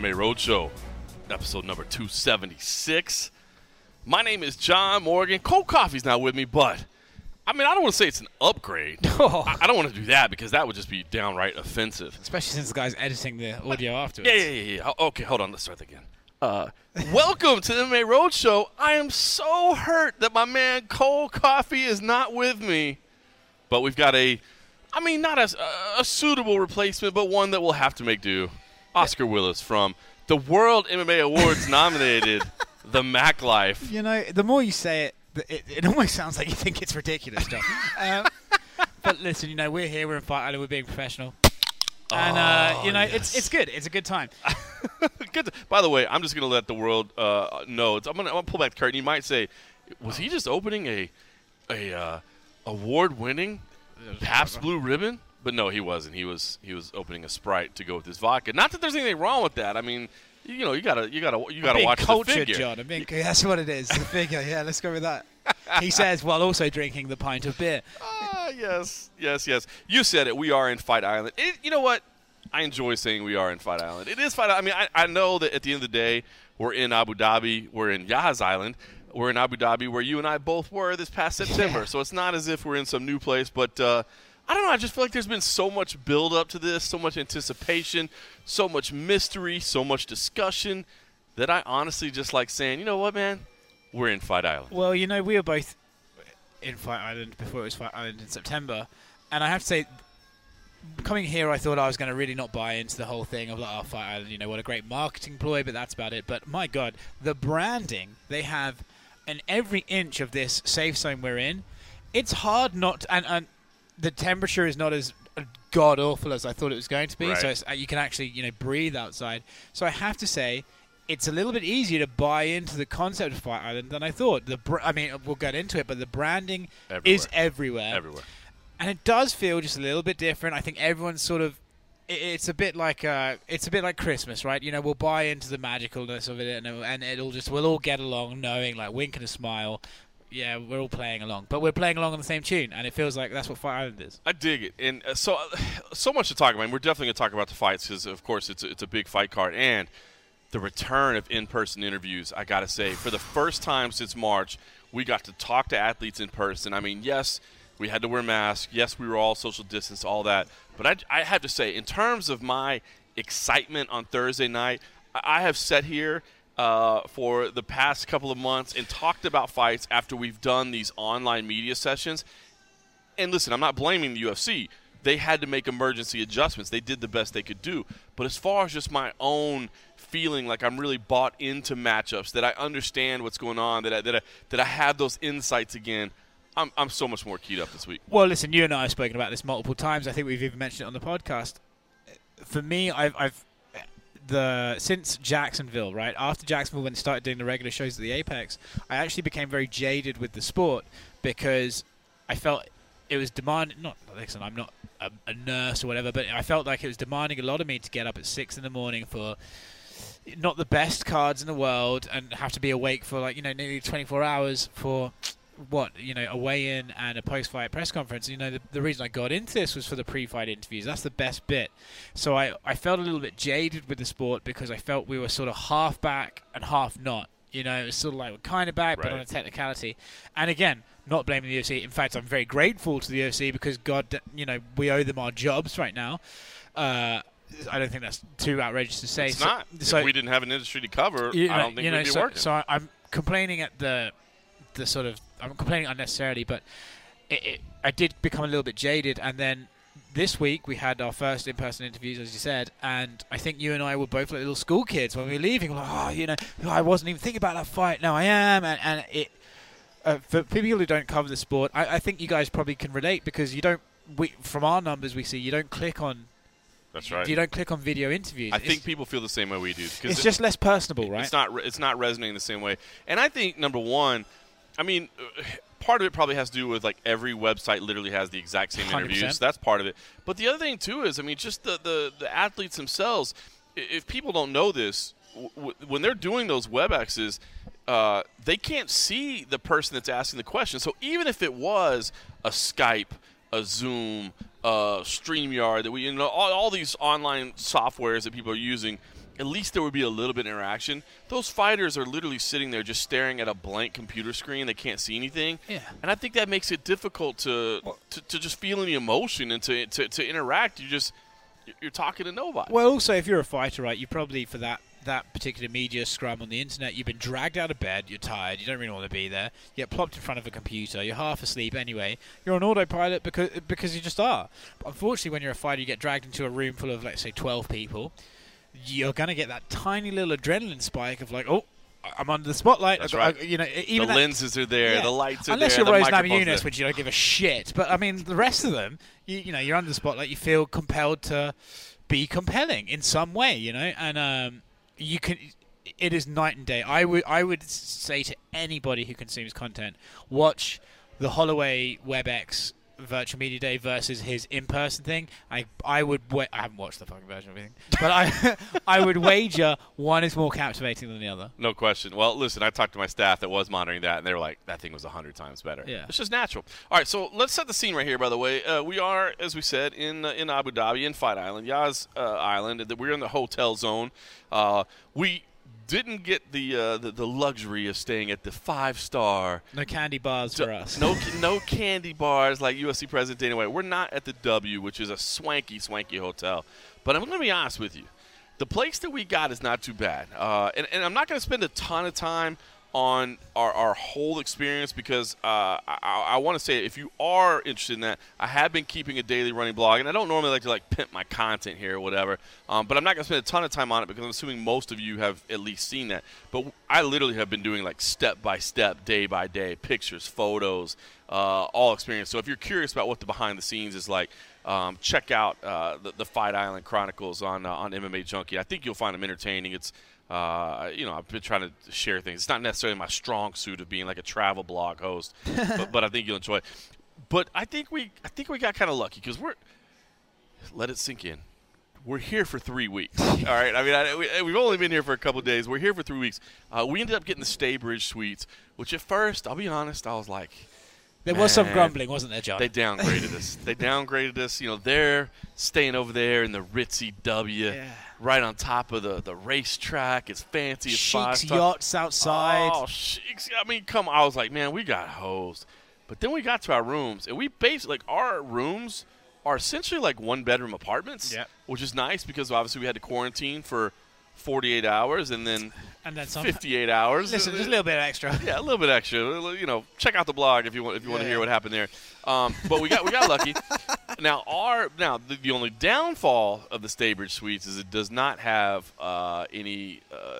MMA Roadshow, episode number 276. My name is John Morgan. Cold Coffee's not with me, but I don't want to say it's an upgrade. I don't want to do that because that would just be downright offensive. Especially since the guy's editing the audio afterwards. Yeah. Okay, hold on. Let's start again. Welcome to the MMA Roadshow. I am so hurt that my man Cold Coffee is not with me. But we've got not a suitable replacement, but one that will have to make do. Oscar Willis from the World MMA Awards nominated The Mac Life. You know, the more you say it almost sounds like you think it's ridiculous, John. But listen, you know, we're here, we're in Fight Island, we're being professional. And, yes. It's good. It's a good time. Good. By the way, I'm just going to let the world know. I'm going to pull back the curtain. You might say, was he just opening a award-winning Pabst Blue Ribbon? But no, he wasn't. He was opening a Sprite to go with his vodka. Not that there's anything wrong with that. I mean, you gotta watch cultured, the figure. John. That's what it is. The figure. Yeah, let's go with that. He says while also drinking the pint of beer. Yes. You said it. We are in Fight Island. You know what? I enjoy saying we are in Fight Island. It is Fight Island. I mean, I know that at the end of the day, we're in Abu Dhabi. We're in Yas Island. We're in Abu Dhabi, where you and I both were this past September. Yeah. So it's not as if we're in some new place, but. I don't know. I just feel like there's been so much build-up to this, so much anticipation, so much mystery, so much discussion that I honestly just like saying, you know what, man? We're in Fight Island. Well, you know, we were both in Fight Island before it was Fight Island in September. And I have to say, coming here, I thought I was going to really not buy into the whole thing of like, oh, Fight Island, you know, what a great marketing ploy, but that's about it. But my God, the branding they have in every inch of this safe zone we're in, it's hard not to, and the temperature is not as god-awful as I thought it was going to be, right. So you can actually, you know, breathe outside. So I have to say, it's a little bit easier to buy into the concept of Fight Island than I thought. We'll get into it, but the branding is everywhere. And it does feel just a little bit different. I think everyone's sort of, it's a bit like Christmas, right? You know, we'll buy into the magicalness of it, and we'll all get along knowing, like, wink and a smile. Yeah, we're all playing along, but we're playing along on the same tune, and it feels like that's what Fight Island is. I dig it, and so much to talk about. We're definitely going to talk about the fights because, of course, it's a big fight card, and the return of in-person interviews. I got to say, for the first time since March, we got to talk to athletes in person. I mean, yes, we had to wear masks. Yes, we were all social distance, all that. But I have to say, in terms of my excitement on Thursday night, I have sat here for the past couple of months and talked about fights after we've done these online media sessions. And listen, I'm not blaming the UFC. They had to make emergency adjustments. They did the best they could do. But as far as just my own feeling like I'm really bought into matchups, that I understand what's going on, that I have those insights again, I'm so much more keyed up this week. Well, listen, you and I have spoken about this multiple times. I think we've even mentioned it on the podcast. For me, since Jacksonville, right? After Jacksonville, when they started doing the regular shows at the Apex, I actually became very jaded with the sport because I felt it was demanding. Listen, I'm not a nurse or whatever, but I felt like it was demanding a lot of me to get up at 6 a.m. for not the best cards in the world and have to be awake for nearly 24 hours for a weigh-in and a post-fight press conference. You know, the reason I got into this was for the pre-fight interviews. That's the best bit. So I felt a little bit jaded with the sport because I felt we were sort of half back and half not. You know, it was sort of like we're kind of back, but on a technicality. And again, not blaming the UFC. In fact, I'm very grateful to the UFC because, we owe them our jobs right now. I don't think that's too outrageous to say. It's not. So, if we didn't have an industry to cover, I don't think we'd be working. So I'm complaining at I'm complaining unnecessarily, but I did become a little bit jaded. And then this week we had our first in-person interviews, as you said, and I think you and I were both like little school kids when we were leaving. We're like, I wasn't even thinking about that fight. Now I am. And it for people who don't cover the sport, I think you guys probably can relate because from our numbers we see, you don't click on. That's right. You don't click on video interviews. I think people feel the same way we do. It's just less personable, right? It's not resonating the same way. And I think, number one, part of it probably has to do with, like, every website literally has the exact same 100%. Interviews. So that's part of it. But the other thing, too, is, just the athletes themselves, if people don't know this, when they're doing those WebExes, they can't see the person that's asking the question. So even if it was a Skype, a Zoom, StreamYard, that all these online softwares that people are using, at least there would be a little bit of interaction. Those fighters are literally sitting there just staring at a blank computer screen. They can't see anything. Yeah. And I think that makes it difficult to just feel any emotion and to interact. You're talking to nobody. Well, also, if you're a fighter, right, you probably, for that particular media scrum on the internet, you've been dragged out of bed, you're tired, you don't really want to be there, you get plopped in front of a computer, you're half asleep anyway, you're on autopilot because you just are. But unfortunately, when you're a fighter, you get dragged into a room full of, let's say, 12 people, you're going to get that tiny little adrenaline spike of like, oh, I'm under the spotlight. That's right. Even the lenses are there, the lights are unless there. Unless you're the Rose Namajunas, which you don't give a shit. But I mean, the rest of them, you're under the spotlight. You feel compelled to be compelling in some way, and you can. It is night and day. I would say to anybody who consumes content, watch the Holloway WebEx Virtual Media Day versus his in-person thing. I haven't watched the fucking version of everything, but I would wager one is more captivating than the other. No question. Well, listen, I talked to my staff that was monitoring that, and they were like, that thing was 100 times better. Yeah. It's just natural. All right, so let's set the scene right here, by the way. We are, as we said, in Abu Dhabi, in Fight Island, Yas Island. We're in the hotel zone. We didn't get the luxury of staying at the 5-star. No candy bars for us. No candy bars like UFC President Dana White. We're not at the W, which is a swanky hotel. But I'm going to be honest with you. The place that we got is not too bad. And I'm not going to spend a ton of time on our whole experience because I want to say if you are interested in that, I have been keeping a daily running blog, and I don't normally like to pimp my content here or whatever, but I'm not going to spend a ton of time on it because I'm assuming most of you have at least seen that. But I literally have been doing step-by-step, day-by-day, pictures, photos, all experience. So if you're curious about what the behind-the-scenes is like, check out the Fight Island Chronicles on MMA Junkie. I think you'll find them entertaining. It's I've been trying to share things. It's not necessarily my strong suit of being like a travel blog host, but I think you'll enjoy it. But I think we got kind of lucky because let it sink in. We're here for 3 weeks. All right. I mean, we've only been here for a couple of days. We're here for 3 weeks. We ended up getting the Staybridge Suites, which at first, I'll be honest, I was like, there was some grumbling, wasn't there, John? They downgraded us. They're staying over there in the ritzy W, right on top of the racetrack. It's fancy. It's Sheik's yachts outside. Oh, Sheik's. I mean, come on. I was like, man, we got hosed. But then we got to our rooms, and we basically, our rooms are essentially like one-bedroom apartments, which is nice because obviously we had to quarantine for 48 hours and then 58 hours. Listen, just a little bit extra. Yeah, a little bit extra. Check out the blog if you want to hear what happened there. But we got lucky. Now the only downfall of the Staybridge Suites is it does not have any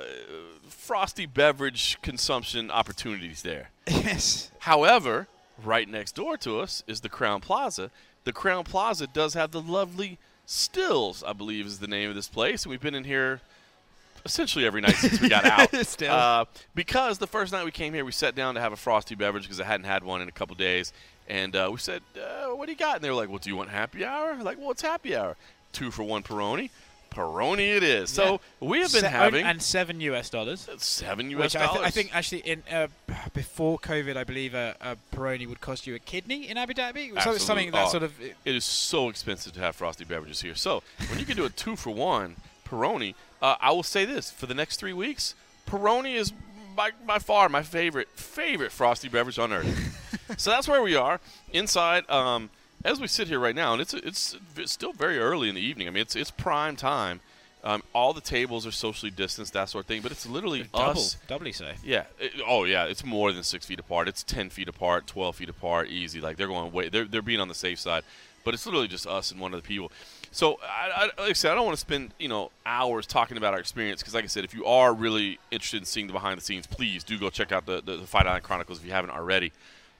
frosty beverage consumption opportunities there. Yes. However, right next door to us is the Crown Plaza. The Crown Plaza does have the lovely Stills, I believe is the name of this place, and we've been in here essentially every night since we got out. Because the first night we came here, we sat down to have a frosty beverage because I hadn't had one in a couple days. And we said, what do you got? And they were like, well, do you want happy hour? Like, well, it's happy hour. 2 for $1 Peroni. Peroni it is. So we have been having. And $7 US. $7 US. Which I think actually in before COVID, I believe a Peroni would cost you a kidney in Abu Dhabi. So it's something that sort of. It is so expensive to have frosty beverages here. So when you can do a 2 for $1 Peroni, I will say this: for the next 3 weeks, Peroni is by far my favorite frosty beverage on earth. So that's where we are inside. As we sit here right now, and it's still very early in the evening. I mean, it's prime time. All the tables are socially distanced, that sort of thing. But it's literally us. Doubly so. Yeah. It's more than 6 feet apart. It's 10 feet apart, 12 feet apart, easy. Like they're going way. They're being on the safe side. But it's literally just us and one other people. So, like I said, I don't want to spend hours talking about our experience because, like I said, if you are really interested in seeing the behind the scenes, please do go check out the Fight Island Chronicles if you haven't already.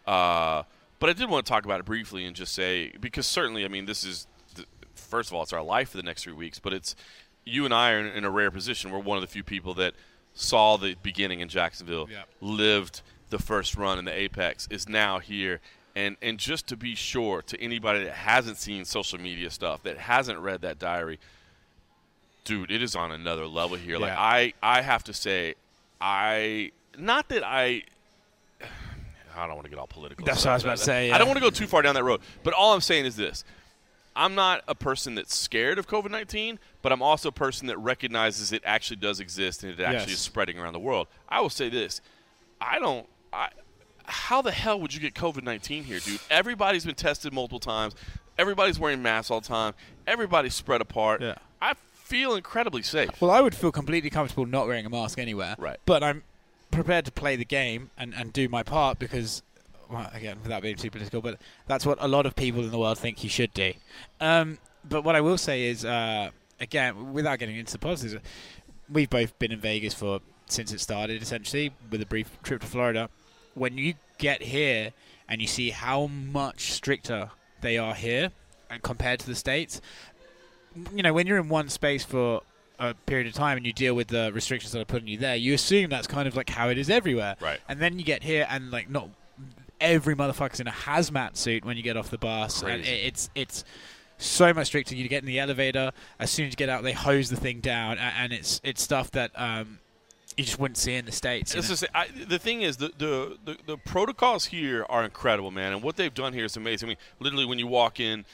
But I did want to talk about it briefly and just say, because certainly, I mean, this is, first of all, it's our life for the next 3 weeks, but it's, you and I are in a rare position. We're one of the few people that saw the beginning in Jacksonville, lived the first run in the Apex, is now here. And just to be sure, to anybody that hasn't seen social media stuff, that hasn't read that diary, dude, it is on another level here. Yeah. Like, I have to say, not that I don't want to get all political. That's what I was about to say. Yeah. I don't want to go too far down that road. But all I'm saying is this. I'm not a person that's scared of COVID-19, but I'm also a person that recognizes it actually does exist and it actually is spreading around the world. I will say this. How the hell would you get COVID-19 here, dude? Everybody's been tested multiple times. Everybody's wearing masks all the time. Everybody's spread apart. Yeah. I feel incredibly safe. Well, I would feel completely comfortable not wearing a mask anywhere. Right. But I'm prepared to play the game and do my part because, well, again, without being too political, but that's what a lot of people in the world think you should do. But what I will say is, again, without getting into the politics, we've both been in Vegas since it started, essentially, with a brief trip to Florida. When you get here and you see how much stricter they are here compared to the States, when you're in one space for a period of time and you deal with the restrictions that are putting you there, you assume that's kind of like how it is everywhere. Right. And then you get here and like not every motherfucker's in a hazmat suit when you get off the bus. Crazy. And it's so much stricter. You get in the elevator, as soon as you get out, they hose the thing down, and it's stuff that you just wouldn't see in the States. The thing is, the protocols here are incredible, man, and what they've done here is amazing. I mean, literally, when you walk in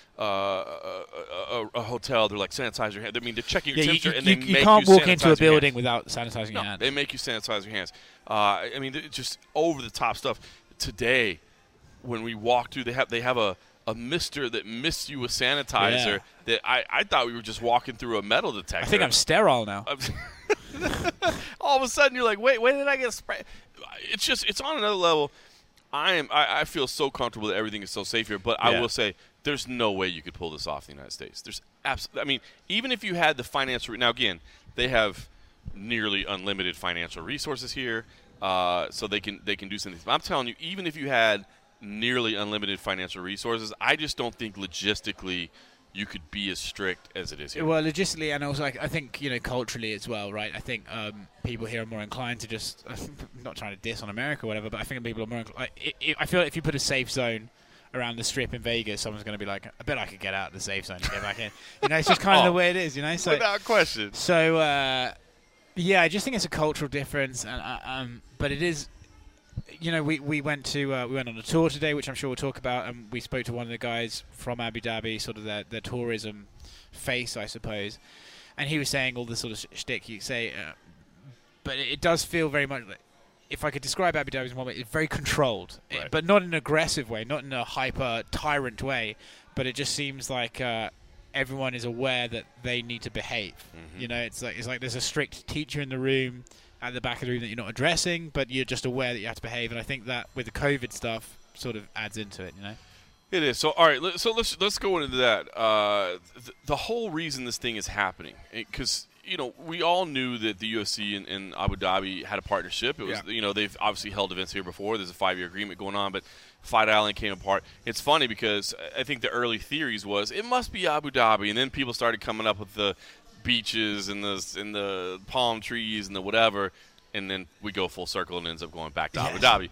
a hotel, they're like, sanitize your hands. I mean, they're checking your temperature, and they make you you can't walk into a sanitize your building hands. without sanitizing your hands. They make you sanitize your hands. I mean, just over-the-top stuff. Today, when we walk through, they have a mister that missed you with sanitizer that I thought we were just walking through a metal detector. I think I'm sterile now. All of a sudden, you're like, wait, when did I get sprayed? It's on another level. I feel so comfortable that everything is so safe here, but I will say there's no way you could pull this off in the United States. There's absolutely. I mean, even if you had the financial. Now, again, they have nearly unlimited financial resources here, so they can do something. But I'm telling you, even if you had nearly unlimited financial resources, I just don't think logistically you could be as strict as it is here. Well, logistically, and also, I think, culturally as well, right? I think people here are more inclined to just, not trying to diss on America or whatever, but I think people are more inclined. I feel like if you put a safe zone around the Strip in Vegas, someone's going to be like, I bet I could get out of the safe zone and get back in. It's just kind of the way it is, So, without question. So, I just think it's a cultural difference, and but it is. We went on a tour today, which I'm sure we'll talk about, and we spoke to one of the guys from Abu Dhabi, sort of their tourism face, I suppose, and he was saying all the sort of shtick you say, but it does feel very much like, if I could describe Abu Dhabi in one way, it's very controlled, right. But not in an aggressive way, not in a hyper tyrant way, but it just seems like everyone is aware that they need to behave. Mm-hmm. It's like there's a strict teacher in the room at the back of the room that you're not addressing, but you're just aware that you have to behave. And I think that with the COVID stuff sort of adds into it, It is. So, all right, let's go into that. The whole reason this thing is happening, because, we all knew that the UFC and Abu Dhabi had a partnership. It was, they've obviously held events here before. There's a 5-year agreement going on, but Fight Island came apart. It's funny because I think the early theories was it must be Abu Dhabi, and then people started coming up with the beaches and the palm trees and the whatever, and then we go full circle and ends up going back to Abu Dhabi.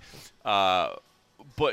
But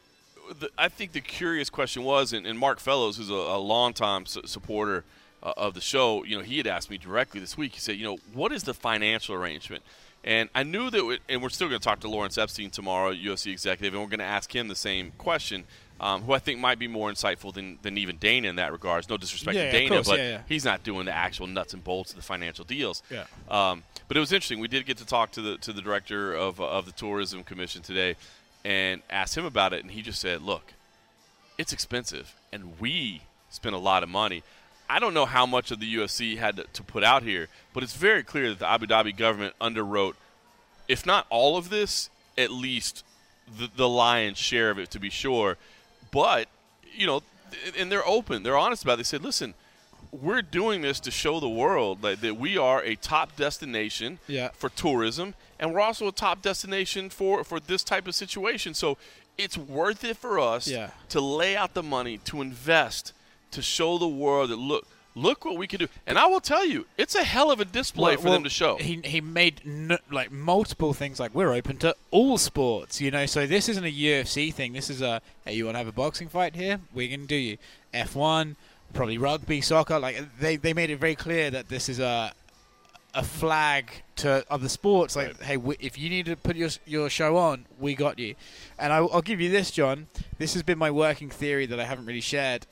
I think the curious question was, and Mark Fellows, who's a longtime supporter of the show, he had asked me directly this week. He said, what is the financial arrangement? And I knew that, and we're still going to talk to Lawrence Epstein tomorrow, UFC executive, and we're going to ask him the same question. Who I think might be more insightful than even Dana in that regards. No disrespect to Dana, but he's not doing the actual nuts and bolts of the financial deals. Yeah. But it was interesting. We did get to talk to the director of the Tourism Commission today and asked him about it, and he just said, look, it's expensive, and we spend a lot of money. I don't know how much of the UFC had to put out here, but it's very clear that the Abu Dhabi government underwrote, if not all of this, at least the lion's share of it, to be sure. But, and they're open. They're honest about it. They said, listen, we're doing this to show the world that we are a top destination for tourism, and we're also a top destination for this type of situation. So it's worth it for us to lay out the money, to invest, to show the world that, look what we can do. And I will tell you, it's a hell of a display for them to show. He made multiple things, like we're open to all sports, So this isn't a UFC thing. This is hey, you want to have a boxing fight here? We can do you. F1, probably rugby, soccer. Like they made it very clear that this is a flag to other sports. Like, hey, if you need to put your show on, we got you. And I'll give you this, John. This has been my working theory that I haven't really shared.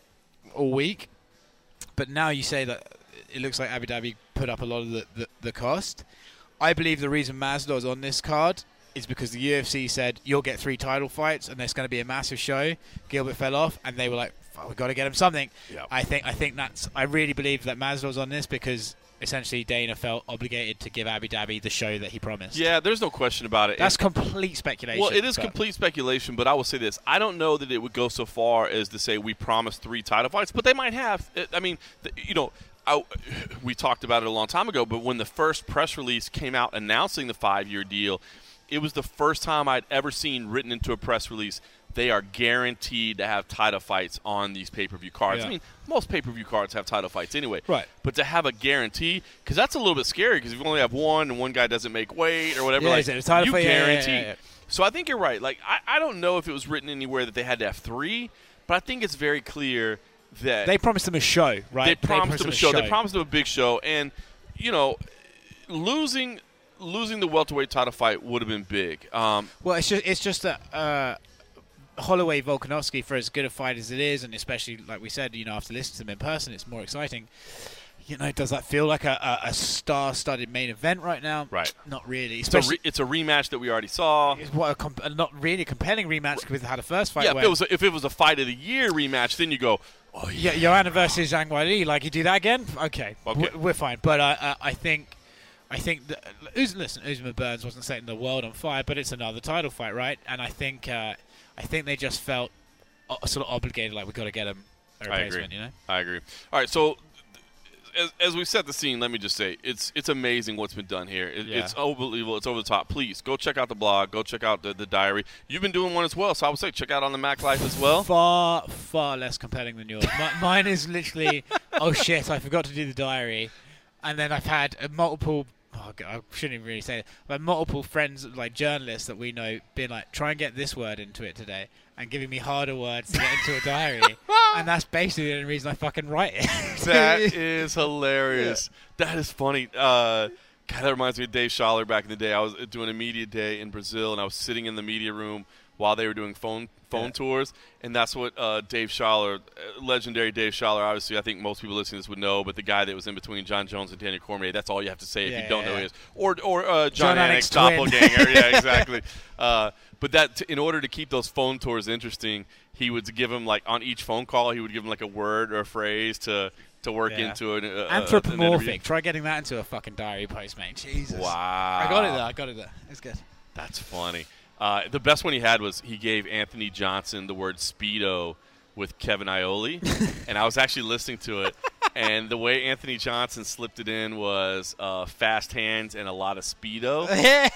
all week. But now you say that it looks like Abu Dhabi put up a lot of the cost. I believe the reason Masvidal's on this card is because the UFC said you'll get 3 title fights and there's going to be a massive show. Gilbert fell off, and they were like, we've got to get him something. Yep. I really believe that Masvidal's on this because essentially Dana felt obligated to give Abu Dhabi the show that he promised. Yeah, there's no question about it. That's complete speculation. Well, it is complete speculation, but I will say this. I don't know that it would go so far as to say we promised 3 title fights, but they might have. I mean, we talked about it a long time ago, but when the first press release came out announcing the 5-year deal, it was the first time I'd ever seen written into a press release they are guaranteed to have title fights on these pay-per-view cards. Yeah. I mean, most pay-per-view cards have title fights anyway. Right. But to have a guarantee, because that's a little bit scary, because if you only have one and one guy doesn't make weight or whatever, is it a title you fight? guarantee. Yeah. So I think you're right. Like, I don't know if it was written anywhere that they had to have 3, but I think it's very clear that They promised them a show, right? They promised them a show. They promised them a big show. And, losing the welterweight title fight would have been big. Well, it's just that Holloway Volkanovski, for as good a fight as it is, and especially like we said, after listening to them in person, it's more exciting. Does that feel like a star-studded main event right now? Right. Not really. It's a rematch that we already saw. It's not really a compelling rematch with how the first fight went. Yeah, if it was a fight of the year rematch, then you go, oh yeah. Joanna versus Zhang Weili, like you do that again? Okay. We're fine. But I think that Usman Burns wasn't setting the world on fire, but it's another title fight, right? And I think they just felt sort of obligated, like we've got to get him a replacement. I agree. All right, so as we set the scene, let me just say it's amazing what's been done here. It's unbelievable. It's over the top. Please go check out the blog. Go check out the diary. You've been doing one as well, so I would say check out on the Mac Life as well. Far less compelling than yours. Mine is literally, oh shit, I forgot to do the diary, and then I've had multiple. Oh God, I shouldn't even really say it. But multiple friends, like journalists that we know, being like, try and get this word into it today, and giving me harder words to get into a diary. And that's basically the only reason I fucking write it. That is hilarious. Yeah. That is funny. God, that reminds me of Dave Schaller back in the day. I was doing a media day in Brazil, and I was sitting in the media room while they were doing phone tours, and that's what Dave Schaller, legendary Dave Schaller, obviously I think most people listening to this would know, but the guy that was in between John Jones and Daniel Cormier, that's all you have to say if you don't know who he is. Or John Anik's doppelganger. Yeah, exactly. But that in order to keep those phone tours interesting, he would give him, like, on each phone call, he would give him, like, a word or a phrase to work into it. Anthropomorphic. Try getting that into a fucking diary post, mate. Jesus. Wow. I got it there. It's good. That's funny. The best one he had was he gave Anthony Johnson the word Speedo with Kevin Iole, and I was actually listening to it, and the way Anthony Johnson slipped it in was fast hands and a lot of Speedo,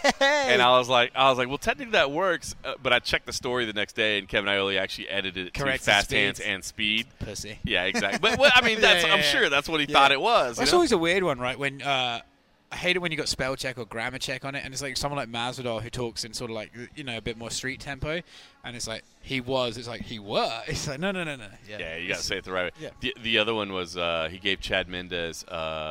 and I was like, well, technically that works, but I checked the story the next day, and Kevin Iole actually edited it to fast hands and speed. Pussy. Yeah, exactly. But I mean, I'm sure that's what he thought it was. That's always a weird one, right? When I hate it when you got spell check or grammar check on it, and it's like someone like Masvidal who talks in sort of like, a bit more street tempo, and it's like, he was. It's like, he were. It's like, no. Yeah, you got to say it the right way. Yeah. The other one was he gave Chad Mendez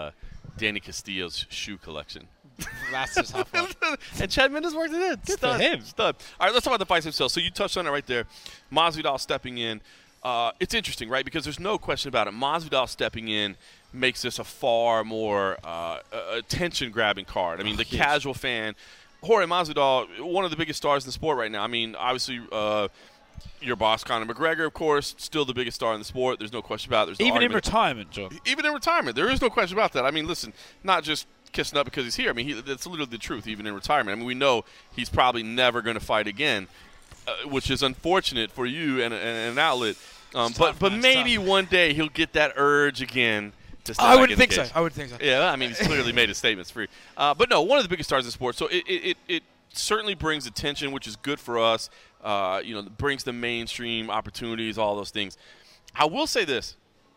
Danny Castillo's shoe collection. That's a tough one. And Chad Mendez worked it in. Good for him. Stud. All right, let's talk about the fights themselves. So you touched on it right there. Masvidal stepping in. It's interesting, right? Because there's no question about it. Masvidal stepping in makes this a far more attention-grabbing card. I mean, the casual fan, Jorge Masvidal, one of the biggest stars in the sport right now. I mean, obviously, your boss, Conor McGregor, of course, still the biggest star in the sport. There's no question about it. There's no Even in argument. retirement, John. Even in retirement. There is no question about that. I mean, listen, not just kissing up because he's here. I mean, that's literally the truth, even in retirement. I mean, we know he's probably never going to fight again, which is unfortunate for you and an outlet. But maybe one day he'll get that urge again. I wouldn't think so. Yeah, I mean, he's clearly made his statements free. But no, one of the biggest stars in sports. So it certainly brings attention, which is good for us. Brings the mainstream opportunities, all those things. I will say this.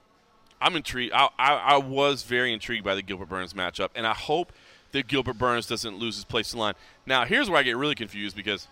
I'm intrigued. I was very intrigued by the Gilbert Burns matchup, and I hope that Gilbert Burns doesn't lose his place in line. Now, here's where I get really confused because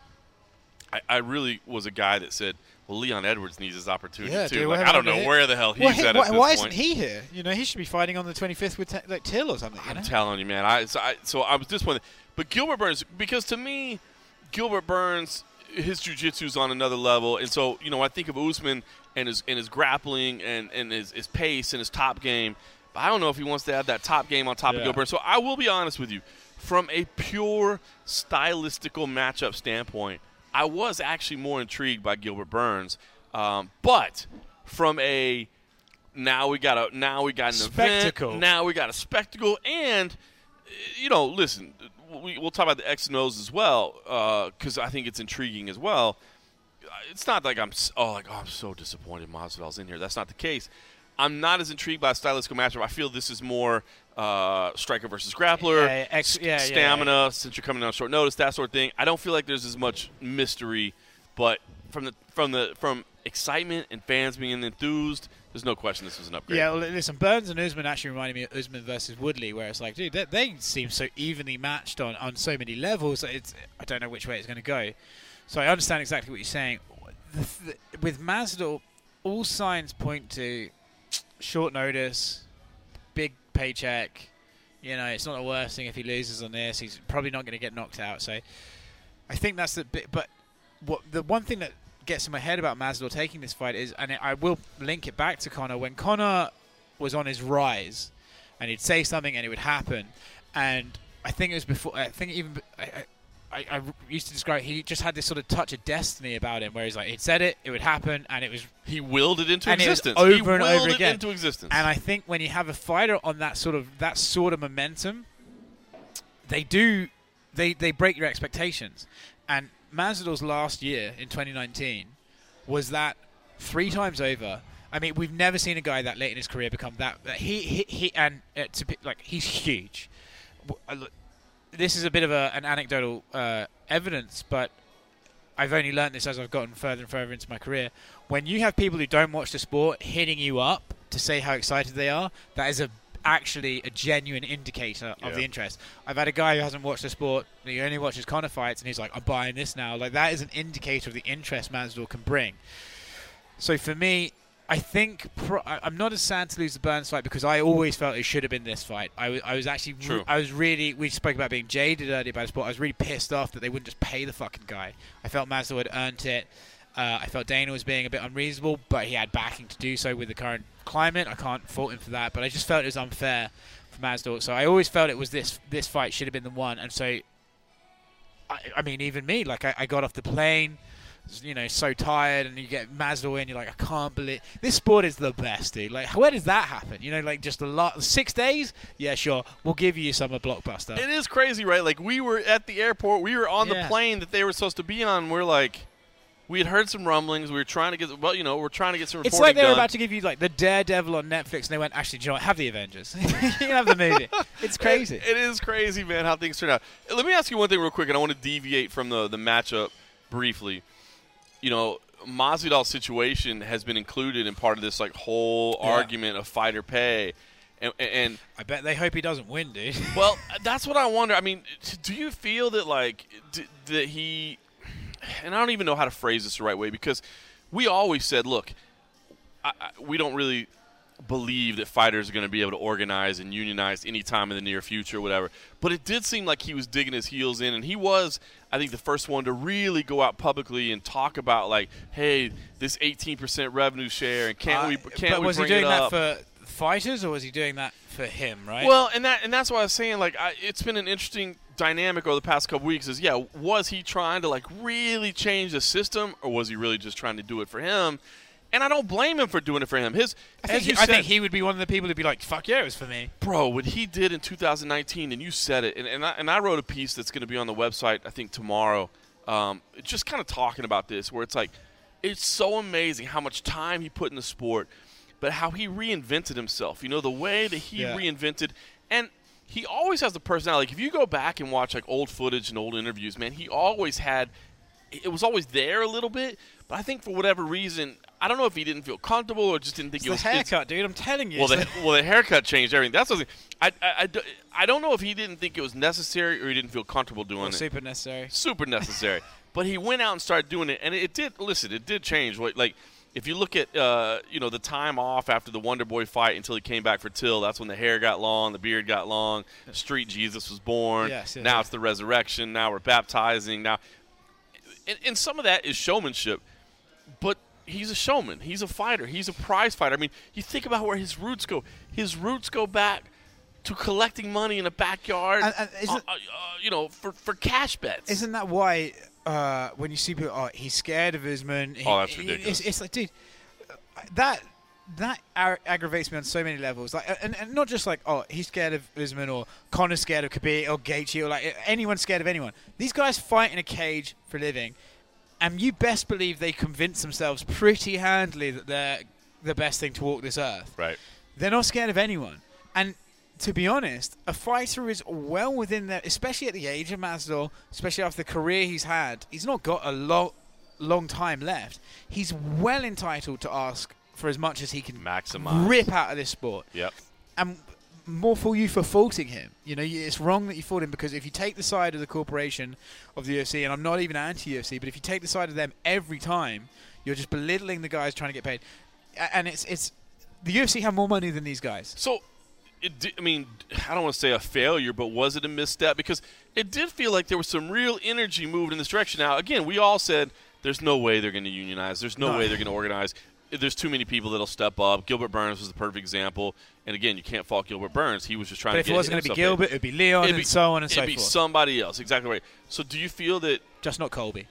I really was a guy that said, well, Leon Edwards needs his opportunity too. Dude, I don't know where the hell he's at this point. Why isn't he here? He should be fighting on the 25th with Till or something. I'm telling you, man. So I was disappointed. But Gilbert Burns, because to me, Gilbert Burns, his jiu-jitsu's on another level. And so, I think of Usman and his grappling and his pace and his top game. But I don't know if he wants to add that top game on top of Gilbert Burns. So I will be honest with you. From a pure stylistical matchup standpoint, I was actually more intrigued by Gilbert Burns. But from a now we got an spectacle. Event, now we got a spectacle, and listen, we'll talk about the X and O's as well because I think it's intriguing as well. It's not like I'm so disappointed Masvidal's in here. That's not the case. I'm not as intrigued by a stylistical matchup. I feel this is more striker versus grappler, stamina, since you're coming on short notice, that sort of thing. I don't feel like there's as much mystery, but from excitement and fans being enthused, there's no question this was an upgrade. Yeah, well, listen, Burns and Usman actually reminded me of Usman versus Woodley, where it's like, dude, they seem so evenly matched on so many levels. I don't know which way it's going to go. So I understand exactly what you're saying. With Masvidal, all signs point to short notice, big paycheck. It's not the worst thing if he loses on this. He's probably not going to get knocked out. So I think that's the bit. But the one thing that gets in my head about Masvidal taking this fight is, and I will link it back to Conor, when Conor was on his rise and he'd say something and it would happen. And I think it was before, I used to describe, he just had this sort of touch of destiny about him, where he's like, he'd said it, it would happen, and it was... He willed it into existence. Over he and willed over it again. into existence. And I think when you have a fighter on that sort of momentum, they break your expectations. And Masvidal's last year in 2019 was that 3 times over. I mean, we've never seen a guy that late in his career become that. He's huge. This is a bit of an anecdotal evidence, but I've only learned this as I've gotten further and further into my career. When you have people who don't watch the sport hitting you up to say how excited they are, that is actually a genuine indicator of the interest. I've had a guy who hasn't watched the sport, he only watches Conor fights, and he's like, I'm buying this now. Like, that is an indicator of the interest Masvidal can bring. So for me, I think I'm not as sad to lose the Burns fight, because I always felt it should have been this fight. I was actually True. I was really, we spoke about being jaded earlier about the sport. I was really pissed off that they wouldn't just pay the fucking guy. I felt Masvidal had earned it. I felt Dana was being a bit unreasonable, but he had backing to do so with the current climate. I can't fault him for that, but I just felt it was unfair for Masvidal. So I always felt it was this fight should have been the one. And so, I mean, even me, like I got off the plane, so tired, and you get Masvidal in, you're like, I can't believe this sport is the best, dude. Like, where does that happen? Just 6 days? Yeah, sure, we'll give you some of Blockbuster. It is crazy, right? Like, we were at the airport, we were on the plane that they were supposed to be on. We're like, we had heard some rumblings. We were trying to get, we're trying to get some reporting. It's like they were done. about to give you like the Daredevil on Netflix, and they went, actually, do you know what? Have the Avengers. You can have the movie. It's crazy. It is crazy, man, how things turn out. Let me ask you one thing real quick, and I want to deviate from the matchup briefly. Masvidal's situation has been included in part of this like argument of fighter pay, and I bet they hope he doesn't win, dude. Well, that's what I wonder. I mean, do you feel that that he? And I don't even know how to phrase this the right way, because we always said, look, we don't really believe that fighters are going to be able to organize and unionize any time in the near future or whatever. But it did seem like he was digging his heels in, and he was, I think, the first one to really go out publicly and talk about, like, hey, this 18% revenue share, and can't we bring it up? But was he doing that for fighters, or was he doing that for him, right? Well, and that's what I was saying. Like, it's been an interesting dynamic over the past couple weeks. Was he trying to, like, really change the system, or was he really just trying to do it for him? And I don't blame him for doing it for him. I think he would be one of the people who'd be like, fuck yeah, it was for me. Bro, what he did in 2019, and you said it, and I wrote a piece that's going to be on the website, I think, tomorrow, just kind of talking about this, where it's like, it's so amazing how much time he put in the sport, but how he reinvented himself. The way that he reinvented. And he always has the personality. Like, if you go back and watch, like, old footage and old interviews, man, he always had – it was always there a little bit, but I think for whatever reason – I don't know if he didn't feel comfortable or just didn't think it was the haircut, dude. I'm telling you. Well, the haircut changed everything. That's what I don't know if he didn't think it was necessary or he didn't feel comfortable doing it. Super necessary. Super necessary. But he went out and started doing it, and it did. Listen, it did change. Like, if you look at the time off after the Wonder Boy fight until he came back for Till, that's when the hair got long, the beard got long, Street Jesus was born. Yes, now it's the resurrection. Now we're baptizing. Now and some of that is showmanship, but he's a showman. He's a fighter. He's a prize fighter. I mean, you think about where his roots go. His roots go back to collecting money in a backyard, for cash bets. Isn't that why when you see people, he's scared of Usman? That's ridiculous. It's like, dude, that aggravates me on so many levels. Like, and not just like, he's scared of Usman, or Conor's scared of Khabib or Gaethje, or like anyone's scared of anyone. These guys fight in a cage for a living, and you best believe they convince themselves pretty handily that they're the best thing to walk this earth. Right. They're not scared of anyone, and to be honest, a fighter is well within their, especially at the age of Masvidal, especially after the career he's had. He's not got a long time left. He's well entitled to ask for as much as he can rip out of this sport. Yep. And more for you for faulting him. You know, it's wrong that you fault him, because if you take the side of the corporation of the UFC, and I'm not even anti-UFC, but if you take the side of them every time, you're just belittling the guys trying to get paid. And it's the UFC have more money than these guys. So, I don't want to say a failure, but was it a misstep? Because it did feel like there was some real energy moved in this direction. Now, again, we all said there's no way they're going to unionize. There's no way they're going to organize. There's too many people that'll step up. Gilbert Burns was the perfect example. And, again, you can't fault Gilbert Burns. He was just trying to get But if it wasn't going to be Gilbert, it would be Leon and so on and so forth. It'd be somebody else. Exactly right. So do you feel that – just not Colby.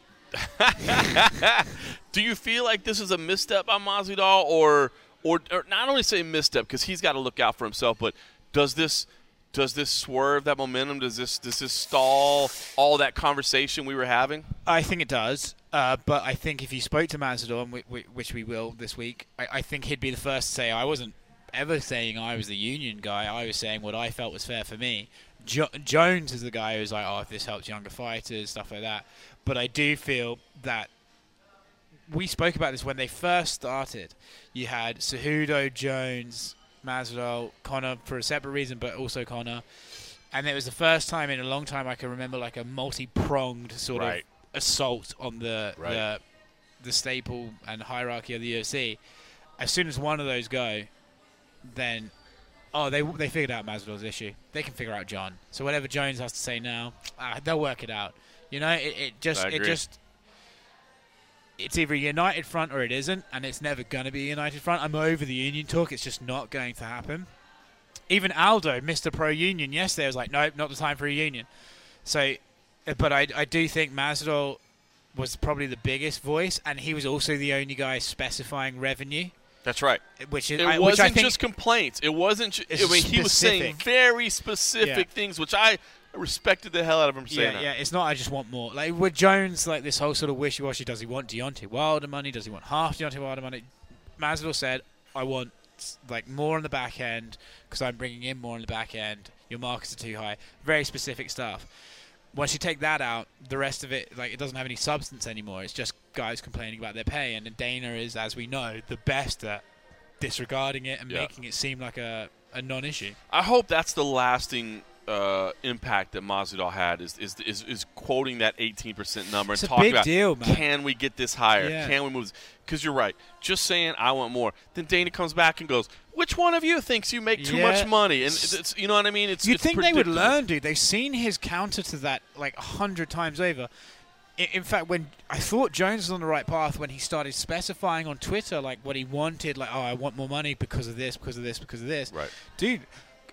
Do you feel like this is a misstep by Masvidal, or not only say misstep because he's got to look out for himself, but does this swerve that momentum? Does this stall all that conversation we were having? I think it does, but I think if you spoke to Masvidal, which we will this week, I think he'd be the first to say, I wasn't ever saying I was the union guy. I was saying what I felt was fair for me. Jones is the guy who's like, if this helps younger fighters, stuff like that. But I do feel that we spoke about this when they first started. You had Cejudo, Jones, Masvidal, Conor for a separate reason, but also Conor. And it was the first time in a long time I can remember like a multi-pronged sort of assault on the staple and hierarchy of the UFC. As soon as one of those go, then they figured out Masvidal's issue. They can figure out John. So whatever Jones has to say now, they'll work it out. You know, it's either a united front or it isn't, and it's never going to be a united front. I'm over the union talk. It's just not going to happen. Even Aldo, Mr. Pro-Union, yesterday was like, nope, not the time for a union. So, but I do think Masvidal was probably the biggest voice, and he was also the only guy specifying revenue. That's right. It wasn't just complaints. It wasn't. He was saying very specific things, which I respected the hell out of him saying that. Yeah, it's not I just want more. Like with Jones, like this whole sort of wishy-washy, does he want Deontay Wilder money? Does he want half Deontay Wilder money? Masvidal said, I want like more on the back end because I'm bringing in more on the back end. Your markets are too high. Very specific stuff. Once you take that out, the rest of it, like, it doesn't have any substance anymore. It's just guys complaining about their pay. And Dana is, as we know, the best at disregarding it and making it seem like a non-issue. I hope that's the lasting impact that Masvidal had is quoting that 18% number and talking about, deal, man. Can we get this higher? Yeah. Can we move this? Because you're right. Just saying I want more. Then Dana comes back and goes, which one of you thinks you make too much money? And it's, you know what I mean? You'd think they would learn, dude. They've seen his counter to that like 100 times over. In fact, when I thought Jones was on the right path when he started specifying on Twitter like what he wanted, like, I want more money because of this, because of this, because of this. Right. Dude,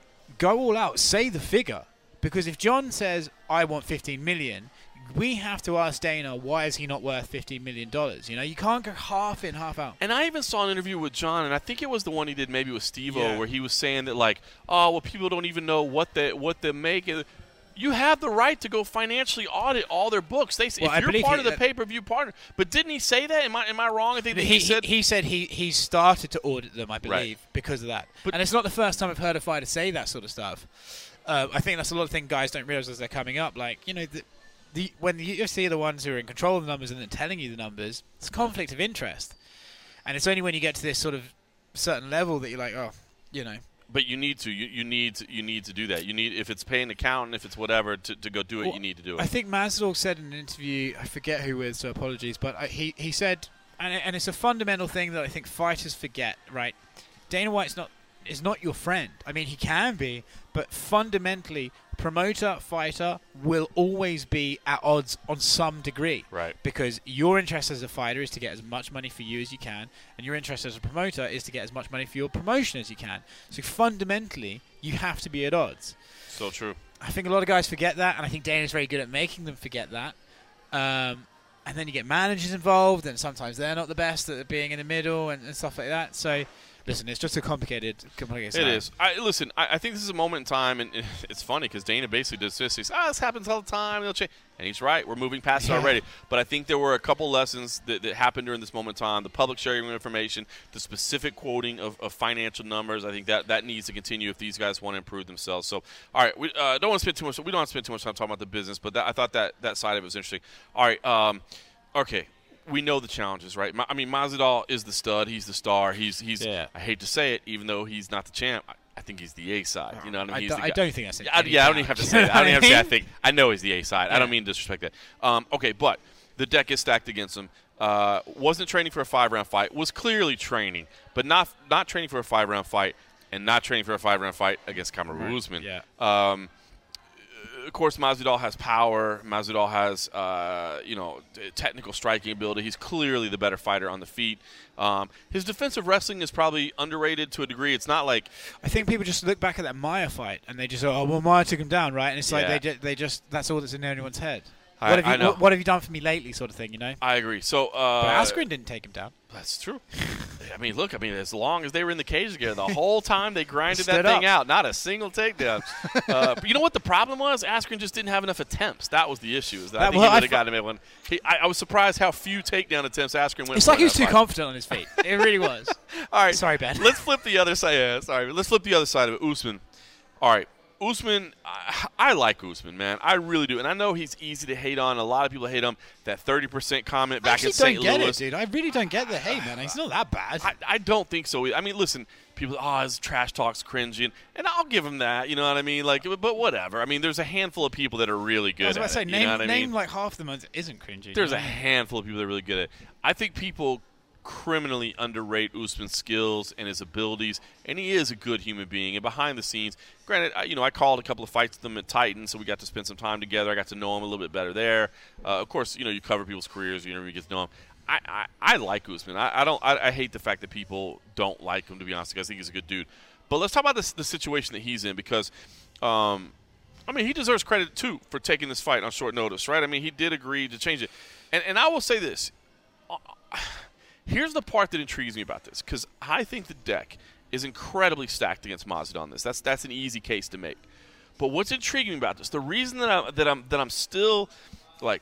go all out. Say the figure. Because if John says, I want $15 million, we have to ask Dana, why is he not worth $15 million? You know, you can't go half in, half out. And I even saw an interview with John, and I think it was the one he did maybe with Steve-O, where he was saying that, like, people don't even know what they make. You have the right to go financially audit all their books. If you're part of the pay-per-view partner. But didn't he say that? Am I wrong? I think that he said he started to audit them, I believe, because of that. And it's not the first time I've heard a fighter say that sort of stuff. I think that's a lot of things guys don't realize as they're coming up. Like, you know, when the UFC are the ones who are in control of the numbers and then telling you the numbers, it's a conflict of interest. And it's only when you get to this sort of certain level that you're like, you know. But you need to. You need to do that. You need, if it's paying an accountant, if it's whatever, to go do it, you need to do it. I think Masvidal said in an interview, I forget who with, so apologies, but he said, and it's a fundamental thing that I think fighters forget, right? Dana White's not, is not your friend. I mean, he can be, but fundamentally, promoter, fighter will always be at odds on some degree. Right. Because your interest as a fighter is to get as much money for you as you can, and your interest as a promoter is to get as much money for your promotion as you can. So fundamentally, you have to be at odds. So true. I think a lot of guys forget that, and I think Dana's very good at making them forget that. And then you get managers involved, and sometimes they're not the best at being in the middle and stuff like that. So, listen, it's just a complicated It is. I think this is a moment in time, and it's funny because Dana basically does this. He says, this happens all the time. It'll change. And he's right. We're moving past it already. But I think there were a couple lessons that happened during this moment in time. The public sharing of information, the specific quoting of financial numbers. I think that needs to continue if these guys want to improve themselves. So, all right, we don't want to spend too much. We don't want to spend too much time talking about the business, but I thought that side of it was interesting. All right, okay. We know the challenges, right? I mean, Masvidal is the stud. He's the star. He's. I hate to say it, even though he's not the champ. I think he's the A side. You know what I mean? I don't think that's it. I don't even have to say that. I don't even have to say I think. I know he's the A side. I don't mean to disrespect that. Okay, but the deck is stacked against him. Wasn't training for a 5-round fight. Was clearly training, but not training for a 5-round fight, and not training for a 5-round fight against Kamaru Usman. Yeah. Of course, Masvidal has power. Masvidal has, technical striking ability. He's clearly the better fighter on the feet. His defensive wrestling is probably underrated to a degree. It's not like I think people just look back at that Maia fight and they just go, "Oh, well, Maia took him down, right?" And it's like they just that's all that's in anyone's head. What have you done for me lately, sort of thing, you know? I agree. So, but Askren didn't take him down. That's true. I mean, look. As long as they were in the cage together, the whole time they grinded that thing out. Not a single takedown. But you know what the problem was? Askren just didn't have enough attempts. That was the issue. Is that I think he would have gotten him one. I was surprised how few takedown attempts Askren went. It's like he was too confident on his feet. It really was. All right. Sorry, Ben. Let's flip the other side. Yeah, sorry. Let's flip the other side of it. Usman. All right. Usman, I like Usman, man. I really do. And I know he's easy to hate on. A lot of people hate him. That 30% comment back in St. Louis. I don't get it, dude. I really don't get the hate, man. He's not that bad. I don't think so. I mean, listen, people, his trash talk's cringy. And I'll give him that. You know what I mean? Like, but whatever. I mean, there's a handful of people that are really good at it. I was about to say, name like half of them isn't cringy. There's a handful of people that are really good at it. I think people criminally underrate Usman's skills and his abilities, and he is a good human being. And behind the scenes, granted, I called a couple of fights with him at Titan, so we got to spend some time together. I got to know him a little bit better there. Of course, you cover people's careers, you get to know him. I like Usman. I hate the fact that people don't like him, to be honest. I think he's a good dude. But let's talk about the situation that he's in, because he deserves credit too for taking this fight on short notice, right? I mean, he did agree to change it. And I will say this. Here's the part that intrigues me about this, because I think the deck is incredibly stacked against Masvidal on this. That's an easy case to make. But what's intriguing about this, the reason that I'm still like,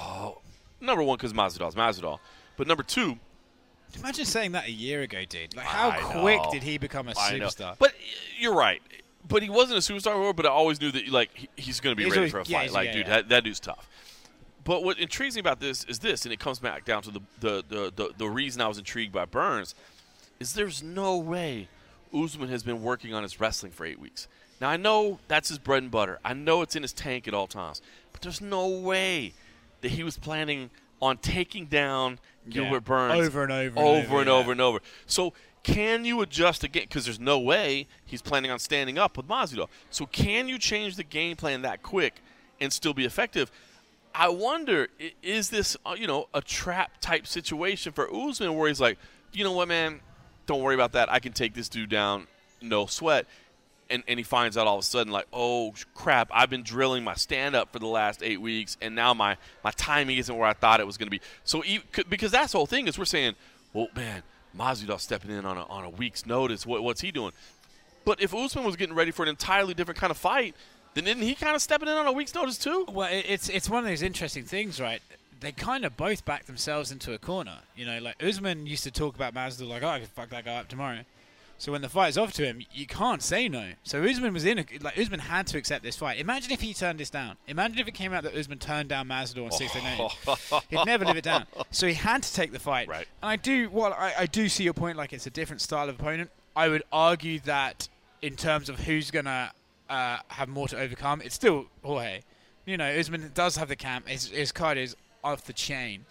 number one, because Masvidal's Masvidal, but number two, imagine saying that a year ago, dude. Like, how quick did he become a superstar? But you're right. But he wasn't a superstar before, but I always knew that he's going to be ready for a fight. That dude's tough. But what intrigues me about this is this, and it comes back down to the reason I was intrigued by Burns, is there's no way Usman has been working on his wrestling for 8 weeks. Now, I know that's his bread and butter. I know it's in his tank at all times. But there's no way that he was planning on taking down Gilbert Burns over and over. So can you adjust again? Because there's no way he's planning on standing up with Masvidal. So can you change the game plan that quick and still be effective? I wonder, is this, a trap-type situation for Usman where he's like, you know what, man, don't worry about that. I can take this dude down, no sweat. And he finds out all of a sudden, like, oh, crap, I've been drilling my stand-up for the last 8 weeks, and now my timing isn't where I thought it was going to be. So because that's the whole thing is we're saying, well, man, Masvidal stepping in on a week's notice. What's he doing? But if Usman was getting ready for an entirely different kind of fight, then isn't he kind of stepping in on a week's notice too? Well, it's one of those interesting things, right? They kind of both back themselves into a corner. Like Usman used to talk about Masvidal like, I could fuck that guy up tomorrow. So when the fight is off to him, you can't say no. So Usman was Usman had to accept this fight. Imagine if he turned this down. Imagine if it came out that Usman turned down Masvidal on 6-8. He'd never live it down. So he had to take the fight. Right. And I do see your point. Like, it's a different style of opponent. I would argue that in terms of who's gonna have more to overcome, it's still Jorge. Usman does have the camp. His card is off the chain.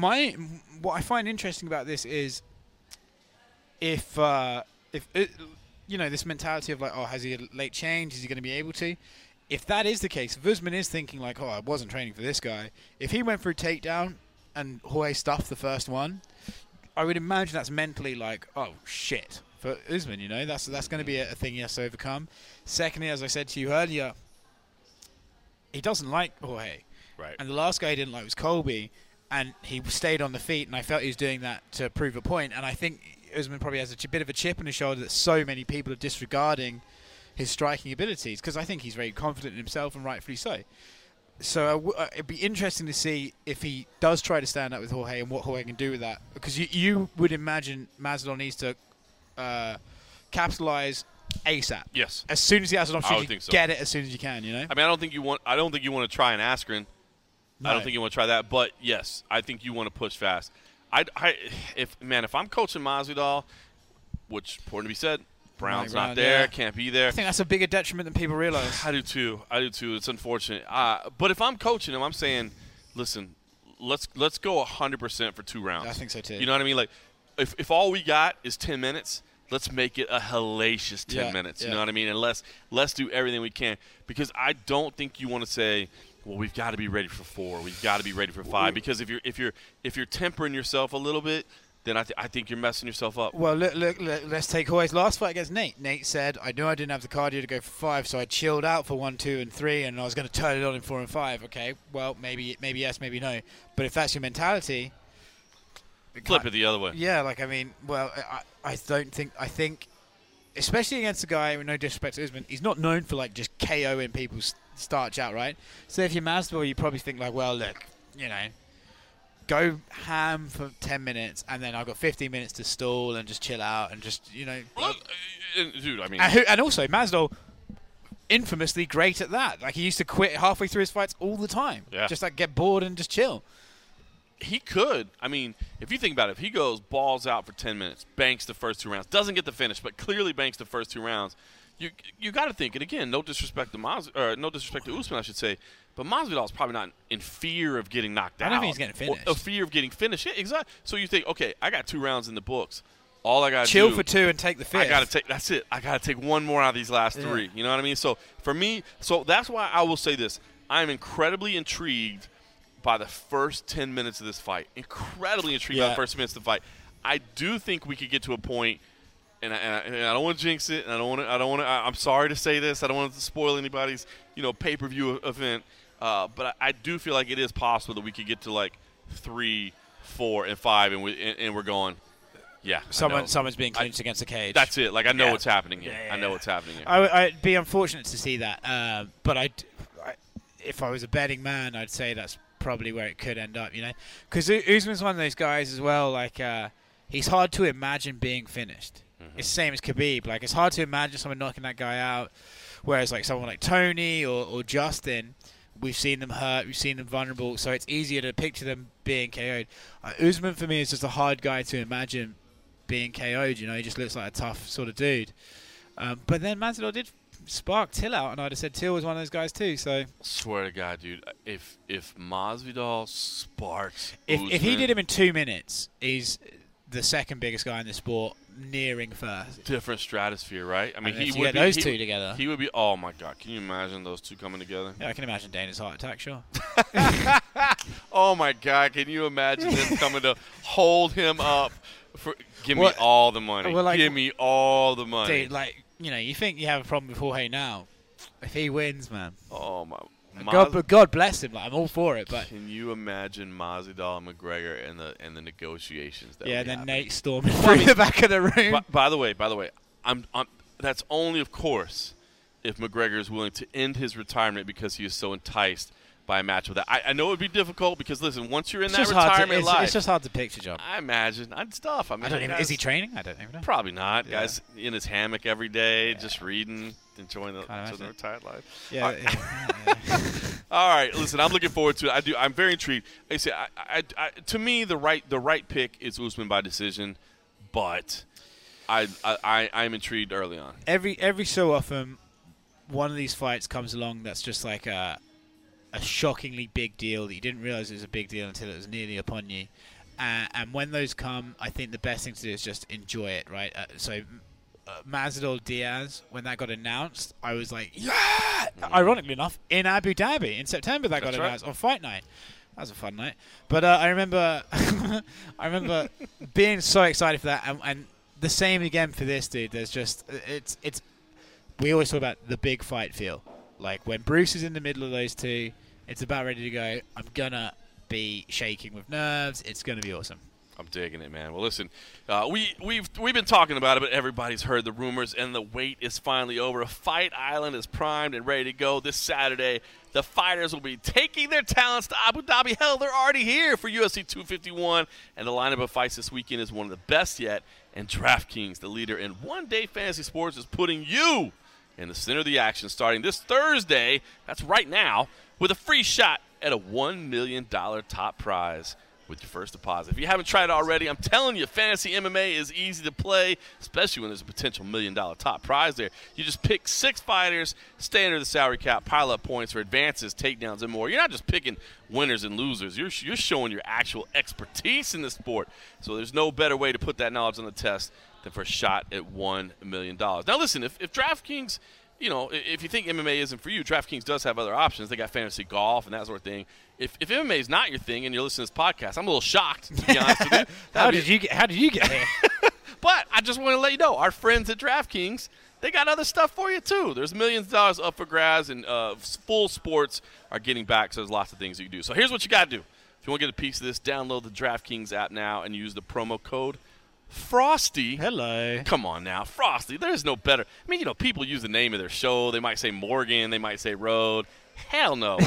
What I find interesting about this is if this mentality of like, oh, has he a late change? Is he going to be able to? If that is the case, if Usman is thinking like, oh, I wasn't training for this guy. If he went for a takedown and Jorge stuffed the first one, I would imagine that's mentally like, oh shit, for Usman. That's going to be a thing he has to overcome. Secondly, as I said to you earlier, he doesn't like Jorge, Right. and the last guy he didn't like was Colby, and he stayed on the feet, and I felt he was doing that to prove a point. And I think Usman probably has a bit of a chip on his shoulder that so many people are disregarding his striking abilities, because I think he's very confident in himself, and rightfully so. So it'd be interesting to see if he does try to stand up with Jorge and what Jorge can do with that, because you would imagine Masvidal needs to capitalize ASAP. Yes. As soon as he has an opportunity, think so. get it as soon as you can. I mean, I don't think you want to try an Askren. No. I don't think you want to try that. But yes, I think you want to push fast. If I'm coaching Masvidal, which important to be said, Brown's Brown, not there, yeah. can't be there. I think that's a bigger detriment than people realize. I do too. It's unfortunate. But if I'm coaching him, I'm saying, listen, let's go 100% for 2 rounds. I think so too. You know what I mean? Like, if all we got is 10 minutes, let's make it a hellacious 10 minutes. You know what I mean? And let's do everything we can, because I don't think you want to say, well, we've got to be ready for 4. We've got to be ready for 5. Because if you're tempering yourself a little bit, then I think you're messing yourself up. Well, look, let's take Jorge's last fight against Nate. Nate said, I knew I didn't have the cardio to go for 5, so I chilled out for 1, 2, and 3, and I was going to turn it on in 4 and 5. Okay, well, maybe yes, maybe no. But if that's your mentality, Flip it the other way. Yeah, I think, especially against a guy, with no disrespect to Usman, he's not known for like just KOing people's starch out, right? So if you're Masvidal, you probably think like, well, look, go ham for 10 minutes, and then I've got 15 minutes to stall and just chill out and just, Well, dude, I mean, and also Masvidal, infamously great at that. Like, he used to quit halfway through his fights all the time. Yeah. Just like get bored and just chill. he could. I mean, if you think about it, if he goes balls out for 10 minutes, banks the first 2 rounds, doesn't get the finish, but clearly banks the first 2 rounds, you got to think. And again, no disrespect to Usman, I should say, but Masvidal is probably not in fear of getting knocked out. I don't think he's getting finished. A fear of getting finished. Yeah, exactly. So you think, okay, I got 2 rounds in the books. All I got to chill do, for 2 and take the 5th. I got to take. That's it. I got to take 1 more out of these last 3. You know what I mean? So for me, that's why I will say this: I'm incredibly intrigued by the first 10 minutes of this fight. Incredibly intrigued by the first minutes of the fight. I do think we could get to a point, and I don't want to jinx it, and I don't want to. I'm sorry to say this. I don't want to spoil anybody's pay-per-view event. But I do feel like it is possible that we could get to like 3, 4, and 5, and we're going. Yeah, someone's being clinched against the cage. That's it. Like, I know what's happening here. I know what's happening here. I'd be unfortunate to see that, but if I was a betting man, I'd say that's probably where it could end up. Because Usman's one of those guys as well. Like, he's hard to imagine being finished. Mm-hmm. It's the same as Khabib. Like, it's hard to imagine someone knocking that guy out. Whereas, like, someone like Tony or Justin, we've seen them hurt, we've seen them vulnerable, so it's easier to picture them being KO'd. Usman, for me, is just a hard guy to imagine being KO'd. He just looks like a tough sort of dude. But then Masvidal did spark Till out, and I'd have said Till was one of those guys too. So swear to God, dude, if Masvidal sparks, if he did him in 2 minutes, he's the second biggest guy in the sport, nearing first. Different stratosphere, right? I mean, he would get be, those he, two together. He would be. Oh my God, can you imagine those two coming together? Yeah, I can imagine Dana's heart attack. Sure. Oh my God, can you imagine them coming to hold him up? Give me all the money. Give me all the money. Dude, like, you think you have a problem with Jorge now. If he wins, man. Oh, my. God bless him. Like, I'm all for it. But can you imagine Masvidal and McGregor and the negotiations? That then Nate storming through the back of the room. By the way, I'm that's only, of course, if McGregor is willing to end his retirement because he is so enticed by a match with that. I know it would be difficult because, listen, once you're in that retirement life. It's just hard to picture, John. I imagine. It's tough. I mean, is he training? I don't even know. Probably not. Yeah. Guys in his hammock every day, just reading, enjoying the retired life. Yeah. All right, listen, I'm looking forward to it. I'm very intrigued. Like I say, to me, the right pick is Usman by decision, but I'm intrigued early on. Every so often, one of these fights comes along that's just like a shockingly big deal that you didn't realize it was a big deal until it was nearly upon you. And when those come, I think the best thing to do is just enjoy it, right? So Masvidal Diaz, when that got announced, I was like, yeah! Ironically enough, in Abu Dhabi in September, that got announced on Fight Night. That was a fun night. But I remember being so excited for that, and the same again for this dude. There's just it's. We always talk about the big fight feel. Like when Bruce is in the middle of those two, it's about ready to go. I'm gonna be shaking with nerves. It's gonna be awesome. I'm digging it, man. Well, listen, we've been talking about it, but everybody's heard the rumors, and the wait is finally over. Fight Island is primed and ready to go this Saturday. The fighters will be taking their talents to Abu Dhabi. Hell, they're already here for UFC 251, and the lineup of fights this weekend is one of the best yet. And DraftKings, the leader in one-day fantasy sports, is putting you in the center of the action starting this Thursday, that's right now, with a free shot at a $1 million top prize with your first deposit. If you haven't tried it already, I'm telling you, fantasy MMA is easy to play, especially when there's a potential $1 million top prize there. You just pick 6 fighters, stay under the salary cap, pile up points for advances, takedowns, and more. You're not just picking winners and losers. You're showing your actual expertise in the sport. So there's no better way to put that knowledge on the test than for a shot at $1 million. Now listen, if DraftKings, you know, if you think MMA isn't for you, DraftKings does have other options. They got fantasy golf and that sort of thing. If MMA is not your thing and you're listening to this podcast, I'm a little shocked, to be honest with you. How did you get here? But I just want to let you know, our friends at DraftKings, they got other stuff for you too. There's millions of dollars up for grabs, and full sports are getting back, so there's lots of things you can do. So here's what you got to do. If you want to get a piece of this, download the DraftKings app now and use the promo code Frosty. Hello. Come on now, Frosty. There's no better. I mean, you know, people use the name of their show. They might say Morgan. They might say Road. Hell no.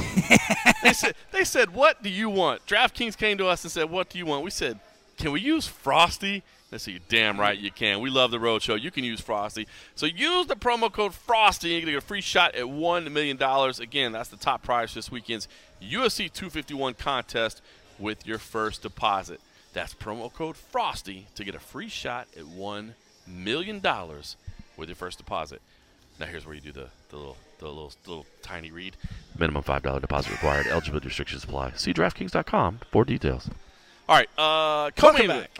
They said, what do you want? DraftKings came to us and said, what do you want? We said, can we use Frosty? They said, you're damn right you can. We love the Road Show. You can use Frosty. So use the promo code Frosty and you get a free shot at $1 million. Again, that's the top prize for this weekend's UFC 251 contest with your first deposit. That's promo code Frosty to get a free shot at $1 million with your first deposit. Now here's where you do the little tiny read. Minimum $5 deposit required. Eligibility restrictions apply. See DraftKings.com for details. All right, Welcome back.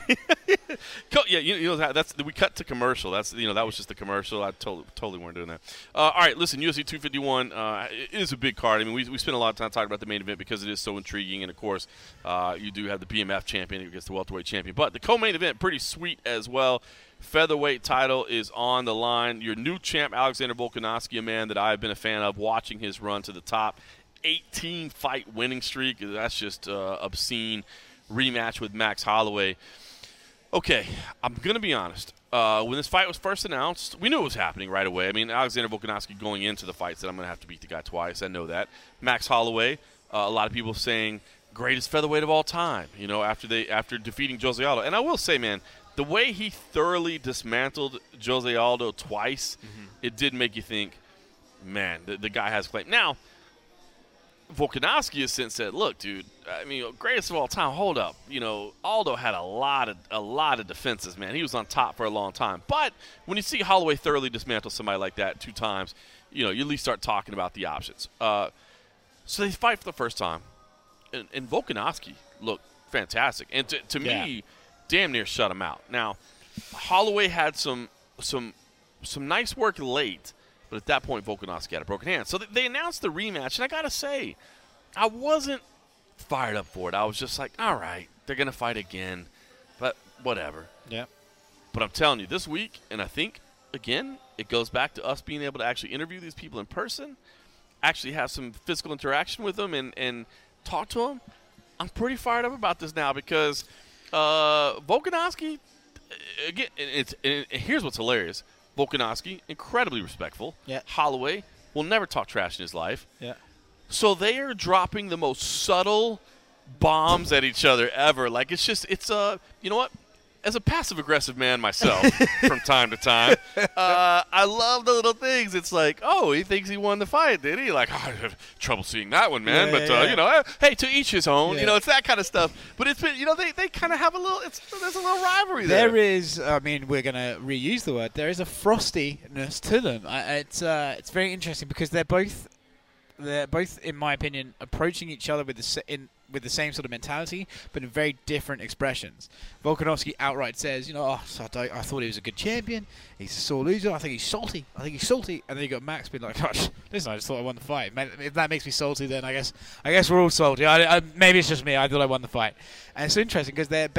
Yeah, you know that's we cut to commercial. That's that was just the commercial. I totally weren't doing that. All right, listen, UFC 251 is a big card. I mean, we spent a lot of time talking about the main event because it is so intriguing, and of course, you do have the BMF champion against the welterweight champion. But the co-main event, pretty sweet as well. Featherweight title is on the line. Your new champ, Alexander Volkanovski, a man that I've been a fan of, watching his run to the top. 18-fight winning streak. That's just obscene. Rematch with Max Holloway. Okay, I'm going to be honest. When this fight was first announced, we knew it was happening right away. I mean, Alexander Volkanovski going into the fight said, I'm going to have to beat the guy twice. I know that. Max Holloway, a lot of people saying greatest featherweight of all time, after defeating Jose Aldo. And I will say, man, the way he thoroughly dismantled Jose Aldo twice, it did make you think, man, the guy has claim. Now, Volkanovski has since said, look, dude, I mean, greatest of all time, hold up. Aldo had a lot of defenses, man. He was on top for a long time. But when you see Holloway thoroughly dismantle somebody like that 2 times, you at least start talking about the options. So they fight for the first time. And Volkanovski looked fantastic. And to me, damn near shut him out. Now, Holloway had some nice work late. But at that point, Volkanovski had a broken hand. So they announced the rematch, and I got to say, I wasn't fired up for it. I was just like, all right, they're going to fight again, but whatever. Yeah. But I'm telling you, this week, and I think, again, it goes back to us being able to actually interview these people in person, actually have some physical interaction with them and talk to them. I'm pretty fired up about this now because Volkanovski, again, here's what's hilarious. Volkanovski, incredibly respectful. Yeah. Holloway will never talk trash in his life. Yeah. So they are dropping the most subtle bombs at each other ever. Like, it's you know what? As a passive-aggressive man myself from time to time, I love the little things. It's like, oh, he thinks he won the fight, did he? Like, oh, I had trouble seeing that one, man. Hey, to each his own. Yeah. It's that kind of stuff. But it's been, they kind of have there's a little rivalry there. There is, I mean, we're going to reuse the word. There is a frostiness to them. It's very interesting because they're both, in my opinion, approaching each other with with the same sort of mentality, but in very different expressions. Volkanovski outright says, I thought he was a good champion. He's a sore loser. I think he's salty. And then you got Max being like, gosh, listen, I just thought I won the fight. If that makes me salty, then I guess we're all salty. Maybe it's just me. I thought I won the fight. And it's interesting because they're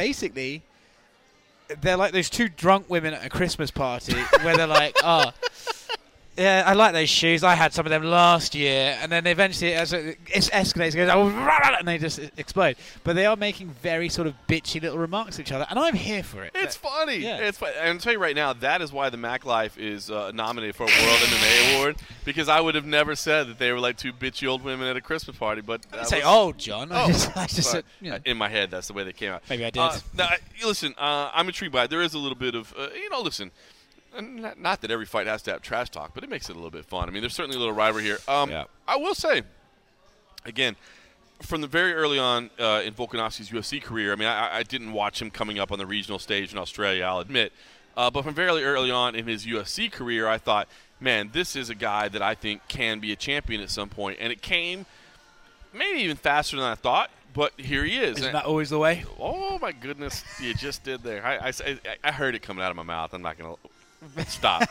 like those two drunk women at a Christmas party where they're like, yeah, I like those shoes. I had some of them last year. And then eventually it escalates, it goes, and they just explode. But they are making very sort of bitchy little remarks to each other, and I'm here for it. It's funny. Yeah. It's funny. And I'll tell you right now, that is why the Mac Life is nominated for a World MMA Award, because I would have never said that they were like two bitchy old women at a Christmas party. But I didn't say old, John. I just said, in my head, that's the way they came out. Maybe I did. Now, listen, I'm intrigued by it. There is a little bit of, listen, not that every fight has to have trash talk, but it makes it a little bit fun. I mean, there's certainly a little rivalry here. I will say, again, from the very early on in Volkanovski's UFC career, I mean, I didn't watch him coming up on the regional stage in Australia, I'll admit. But from very early on in his UFC career, I thought, man, this is a guy that I think can be a champion at some point. And it came maybe even faster than I thought. But here he is. Isn't that always the way? Oh, my goodness. You just did there. I heard it coming out of my mouth. I'm not going to – Stop.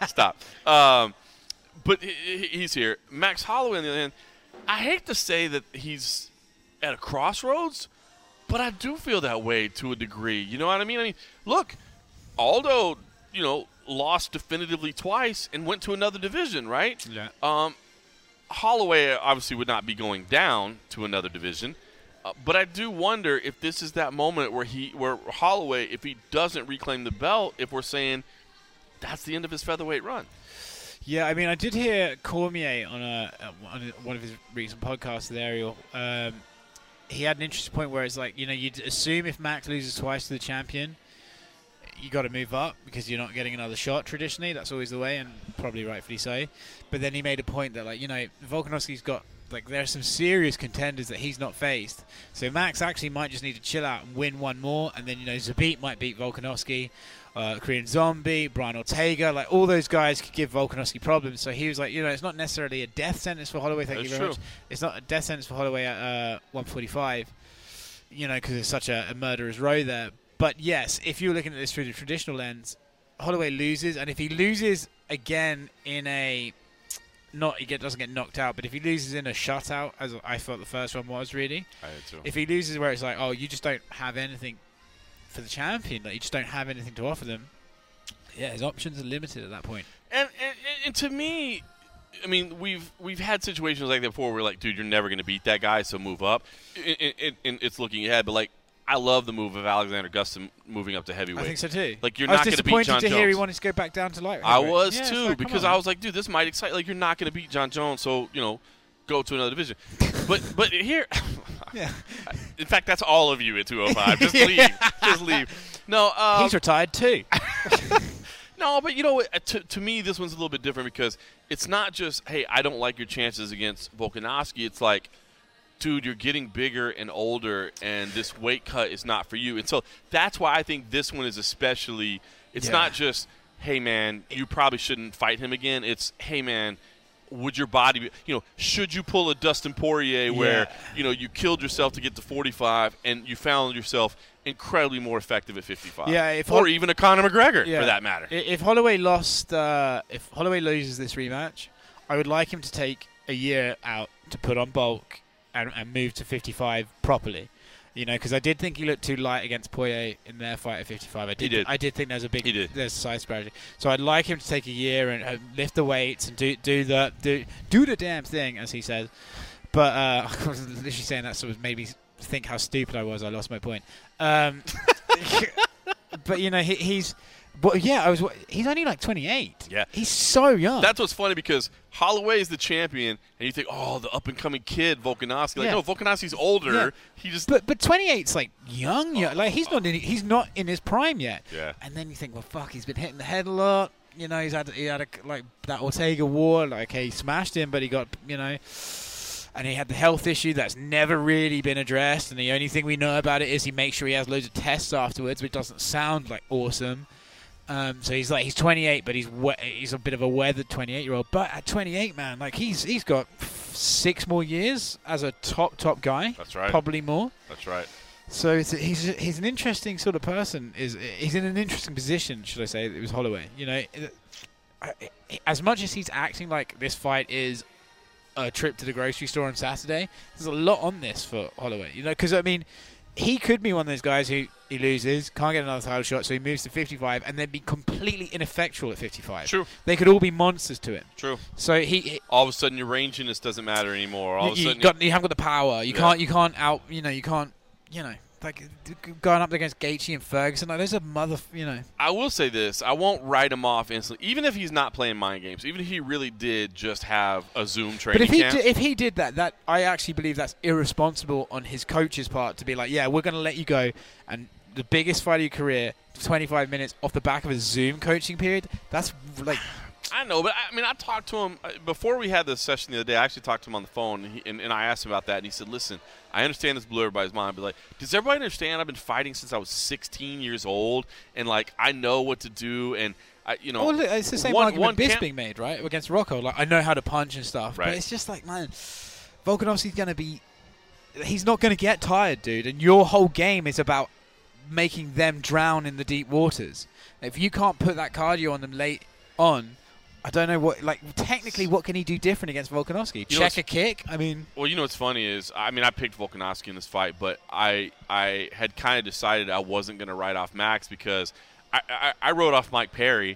But he's here. Max Holloway, on the other hand, I hate to say that he's at a crossroads, but I do feel that way to a degree. You know what I mean? I mean, look, Aldo, lost definitively twice and went to another division, right? Yeah. Holloway obviously would not be going down to another division. But I do wonder if this is that moment where Holloway, if he doesn't reclaim the belt, if we're saying – that's the end of his featherweight run. Yeah, I mean, I did hear Cormier on one of his recent podcasts with Ariel. He had an interesting point where it's like, you'd assume if Max loses twice to the champion, you got to move up because you're not getting another shot traditionally. That's always the way, and probably rightfully so. But then he made a point that, Volkanovski's got, there are some serious contenders that he's not faced. So Max actually might just need to chill out and win one more, and then, Zabit might beat Volkanovski. Korean Zombie, Brian Ortega, all those guys could give Volkanovski problems. So he was like, it's not necessarily a death sentence for Holloway. Thank you very much. It's not a death sentence for Holloway at 145, because it's such a murderer's row there. But yes, if you're looking at this through the traditional lens, Holloway loses, and if he loses again in he doesn't get knocked out, but if he loses in a shutout, as I thought the first one was really, I did too. If he loses where it's like, you just don't have anything for the champion, you just don't have anything to offer them. Yeah, his options are limited at that point. And to me, I mean, we've had situations like that before where dude, you're never going to beat that guy, so move up. And it's looking ahead, but I love the move of Alexander Gustafsson moving up to heavyweight. I think so too. You're not going to beat John Jones. I was disappointed to hear he wanted to go back down to lightweight. I was too, because I was like, dude, this might excite. You're not going to beat John Jones, so go to another division. But here, yeah. In fact, that's all of you at 205. Just leave. Just leave. No, he's retired too. No, but to me, this one's a little bit different because it's not just, hey, I don't like your chances against Volkanovski. It's like, dude, you're getting bigger and older, and this weight cut is not for you. And so that's why I think this one is especially. It's not just, hey man, you probably shouldn't fight him again. It's, hey man, would your body be, should you pull a Dustin Poirier where, you killed yourself to get to 45 and you found yourself incredibly more effective at 55? Yeah, or even a Conor McGregor, for that matter. If Holloway loses this rematch, I would like him to take a year out to put on bulk and move to 55 properly. Because I did think he looked too light against Poirier in their fight at 55. I did think there's a size disparity. So I'd like him to take a year and lift the weights and do the damn thing, as he says. But I was literally saying that sort of made me think how stupid I was. I lost my point. But he's. But he's only 28. Yeah. He's so young. That's what's funny because Holloway is the champion, and you think, the up-and-coming kid, Volkanovski. No, Volkanovski's older. Yeah. He just. But 28's young. He's not in his prime yet. Yeah. And then you think, well, fuck, he's been hitting the head a lot. He had that Ortega war. He smashed him, but he got and he had the health issue that's never really been addressed. And the only thing we know about it is he makes sure he has loads of tests afterwards, which doesn't sound awesome. So he's 28, but he's a bit of a weathered 28-year-old. But at 28, man, he's got 6 more years as a top guy. That's right. Probably more. That's right. So he's an interesting sort of person. He's in an interesting position, should I say? It was Holloway. You know, as much as he's acting like this fight is a trip to the grocery store on Saturday, there's a lot on this for Holloway. You know, because I mean, he could be one of those guys who he loses, can't get another title shot, so he moves to 55, and then be completely ineffectual at 55. True. They could all be monsters to it. True. So he all of a sudden your ranginess doesn't matter anymore. All of a sudden you haven't got the power. You can't out. You can't. Like going up against Gaethje and Ferguson, like there's a I will say this: I won't write him off instantly, even if he's not playing mind games. Even if he really did just have a Zoom training camp. But if he did that I actually believe that's irresponsible on his coach's part to be like, yeah, we're going to let you go, and the biggest fight of your career, 25 minutes off the back of a Zoom coaching period. That's like. I know, but I mean, I talked to him before we had this session the other day. I actually talked to him on the phone, and I asked him about that, and he said, listen, I understand this blew everybody's mind, but, like, does everybody understand I've been fighting since I was 16 years old, and, like, I know what to do, and, Well, it's the same argument Bisping being made, right, against Rocco. Like, I know how to punch and stuff, right. But it's just like, man, Volkanovski's going to be – he's not going to get tired, dude, and your whole game is about making them drown in the deep waters. If you can't put that cardio on them late on – I don't know technically what can he do different against Volkanovski? Check a kick? I mean. Well, what's funny is, I picked Volkanovski in this fight, but I had kind of decided I wasn't going to write off Max because I wrote off Mike Perry.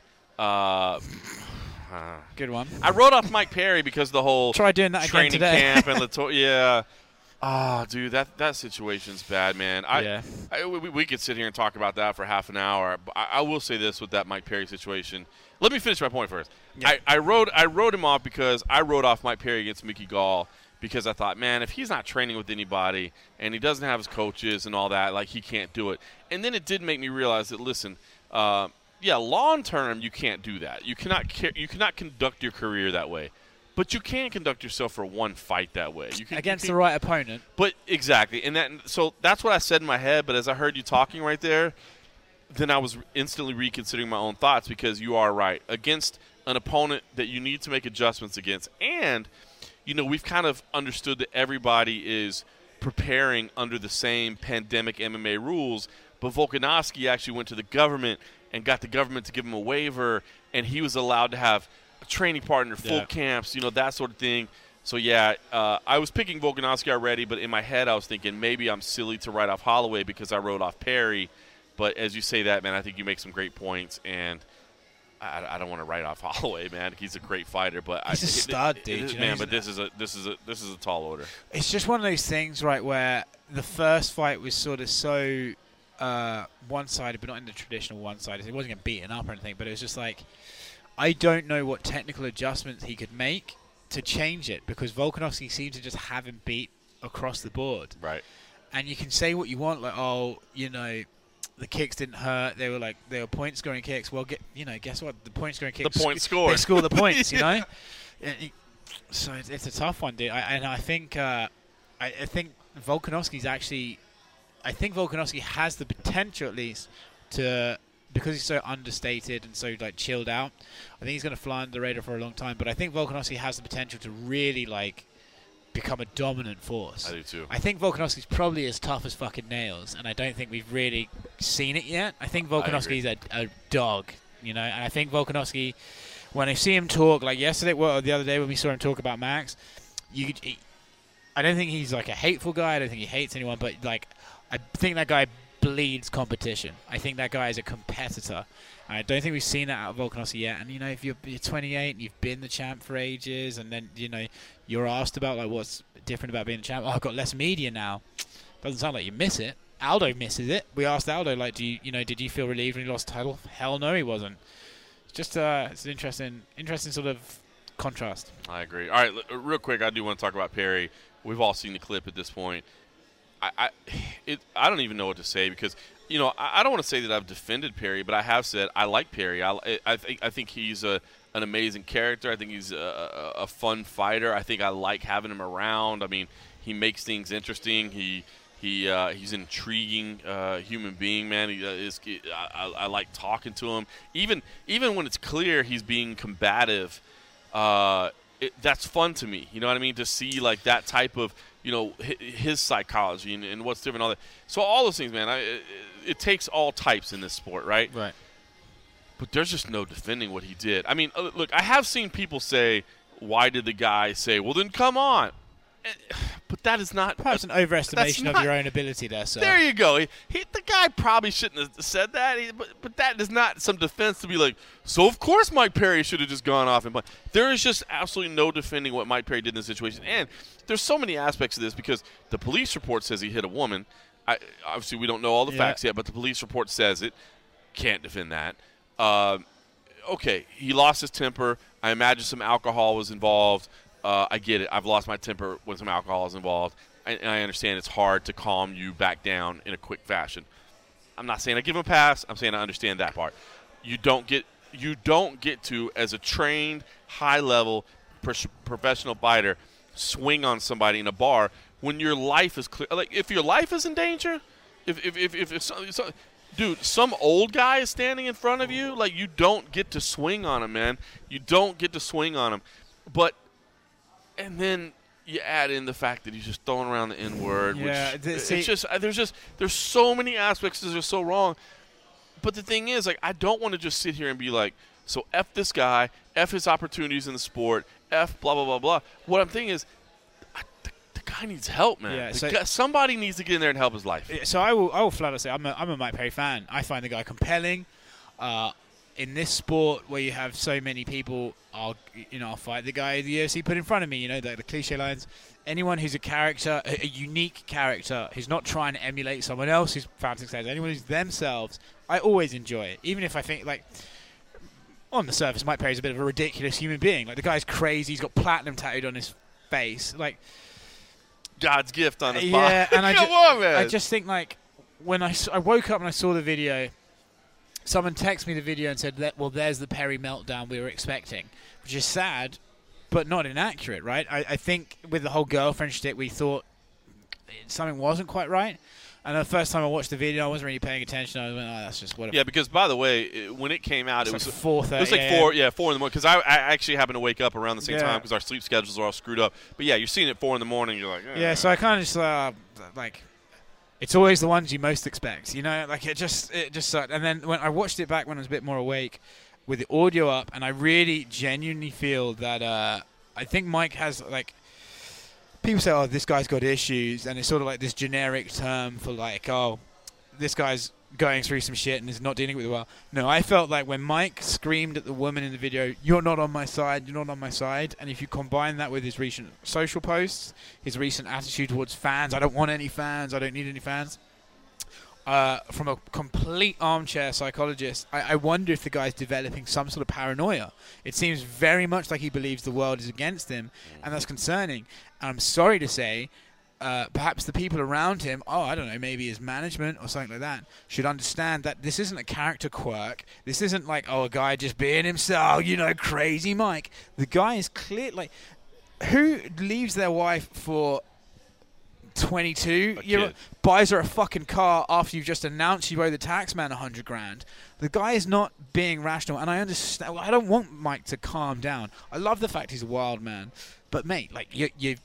Good one. I wrote off Mike Perry because the whole try doing that training again today. camp and yeah. Oh, dude, that situation's bad, man. We could sit here and talk about that for half an hour. But I will say this with that Mike Perry situation. Let me finish my point first. Yeah. I wrote him off because I wrote off Mike Perry against Mickey Gall because I thought, man, if he's not training with anybody and he doesn't have his coaches and all that, like, he can't do it. And then it did make me realize that, listen, long term you can't do that. You cannot conduct your career that way. But you can conduct yourself for one fight that way. Against the right opponent. But exactly. So that's what I said in my head, but as I heard you talking right there, then I was instantly reconsidering my own thoughts because you are right. Against an opponent that you need to make adjustments against. And, we've kind of understood that everybody is preparing under the same pandemic MMA rules, but Volkanovski actually went to the government and got the government to give him a waiver, and he was allowed to have a training partner, full camps, that sort of thing. So, I was picking Volkanovski already, but in my head I was thinking maybe I'm silly to write off Holloway because I wrote off Perry. But as you say that, man, I think you make some great points, and I don't want to write off Holloway, man. He's a great fider, but he's a stud, dude. Man, but this is a tall order. It's just one of those things, right, where the first fight was sort of so one-sided, but not in the traditional one-sided. He wasn't getting beaten up or anything, but it was just like I don't know what technical adjustments he could make to change it because Volkanovski seemed to just have him beat across the board. Right. And you can say what you want, like, the kicks didn't hurt. They were point scoring kicks. Well, guess what? The point scoring kicks. The point score. They score the points. So it's a tough one, dude. I think Volkanovski's actually. I think Volkanovski has the potential, at least, to because he's so understated and so chilled out. I think he's going to fly under the radar for a long time. But I think Volkanovski has the potential to really become a dominant force. I do too. I think Volkanovski's probably as tough as fucking nails, and I don't think we've really seen it yet. I think Volkanovski's a dog, and I think Volkanovski, when I see him talk, like yesterday, or the other day when we saw him talk about Max, I don't think he's a hateful guy. I don't think he hates anyone, but I think that guy bleeds competition. I think that guy is a competitor. I don't think we've seen that out of Volkanovski yet. And, if you're 28 and you've been the champ for ages and then, you're asked about, what's different about being a champ. Oh, I've got less media now. Doesn't sound like you miss it. Aldo misses it. We asked Aldo, did you feel relieved when he lost the title? Hell no, he wasn't. It's just it's an interesting sort of contrast. I agree. All right, real quick, I do want to talk about Perry. We've all seen the clip at this point. I don't even know what to say because I don't want to say that I've defended Perry, but I have said I like Perry. I think he's an amazing character. I think he's a fun fighter. I think I like having him around. I mean, he makes things interesting. He's an intriguing human being, man. I like talking to him. Even when it's clear he's being combative, that's fun to me. You know what I mean? To see like that type of, his psychology and what's different, all that. So all those things, man. It takes all types in this sport, right? Right. But there's just no defending what he did. I mean, look, I have seen people say, "Why did the guy say?" Well, then come on. But that is not. Perhaps an overestimation of your own ability there, sir. There you go. The guy probably shouldn't have said that, but that is not some defense to be like, so of course Mike Perry should have just gone off and play. There is just absolutely no defending what Mike Perry did in this situation. And there's so many aspects of this because the police report says he hit a woman. Obviously, we don't know all the facts yet, but the police report says it. Can't defend that. Okay, he lost his temper. I imagine some alcohol was involved. I get it. I've lost my temper when some alcohol is involved. And I understand it's hard to calm you back down in a quick fashion. I'm not saying I give him a pass. I'm saying I understand that part. You don't get to, as a trained, high-level professional fighter, swing on somebody in a bar when your life is clear. Like, if your life is in danger, dude, some old guy is standing in front of you, like, you don't get to swing on him, man. You don't get to swing on him. And then you add in the fact that he's just throwing around the N-word. Yeah, there's so many aspects that are so wrong. But the thing is, like, I don't want to just sit here and be like, so F this guy, F his opportunities in the sport, F blah, blah, blah, blah. What I'm thinking is, the guy needs help, man. Yeah, somebody needs to get in there and help his life. So I will flat out say I'm a Mike Perry fan. I find the guy compelling. In this sport where you have so many people, I'll fight the guy the UFC put in front of me. The cliche lines. Anyone who's a character, a unique character, who's not trying to emulate someone else who's found success. Anyone who's themselves, I always enjoy it. Even if I think, like, on the surface, Mike Perry's a bit of a ridiculous human being. Like, the guy's crazy. He's got platinum tattooed on his face. Like, God's gift on his body. Yeah, and Come on, man. I just think, like, when I woke up and I saw the video. Someone texted me the video and said, well, there's the Perry meltdown we were expecting, which is sad, but not inaccurate, right? I think with the whole girlfriend shtick, we thought something wasn't quite right. And the first time I watched the video, I wasn't really paying attention. I was like, that's just whatever. Yeah, because, by the way, when it came out, it was 4:30. It was like 4 in the morning, because I actually happened to wake up around the same time because our sleep schedules are all screwed up. But, yeah, you're seeing it at 4 in the morning. You're like, yeah, so I kind of just, like... It's always the ones you most expect, like it just sucked. And then when I watched it back when I was a bit more awake with the audio up, and I really genuinely feel that I think Mike has, like, people say, oh, this guy's got issues, and it's sort of like this generic term for, like, oh, this guy's going through some shit and is not dealing with it well. No, I felt like when Mike screamed at the woman in the video, you're not on my side, you're not on my side, and if you combine that with his recent social posts, his recent attitude towards fans, I don't want any fans, I don't need any fans, from a complete armchair psychologist, I wonder if the guy's developing some sort of paranoia. It seems very much like he believes the world is against him, and that's concerning. And I'm sorry to say, perhaps the people around him, I don't know, maybe his management or something like that, should understand that this isn't a character quirk. This isn't like, a guy just being himself, crazy Mike. The guy is clear, like, who leaves their wife for 22, buys her a fucking car after you've just announced you owe the tax man $100,000. The guy is not being rational, and I understand. I don't want Mike to calm down. I love the fact he's a wild man, but mate, like you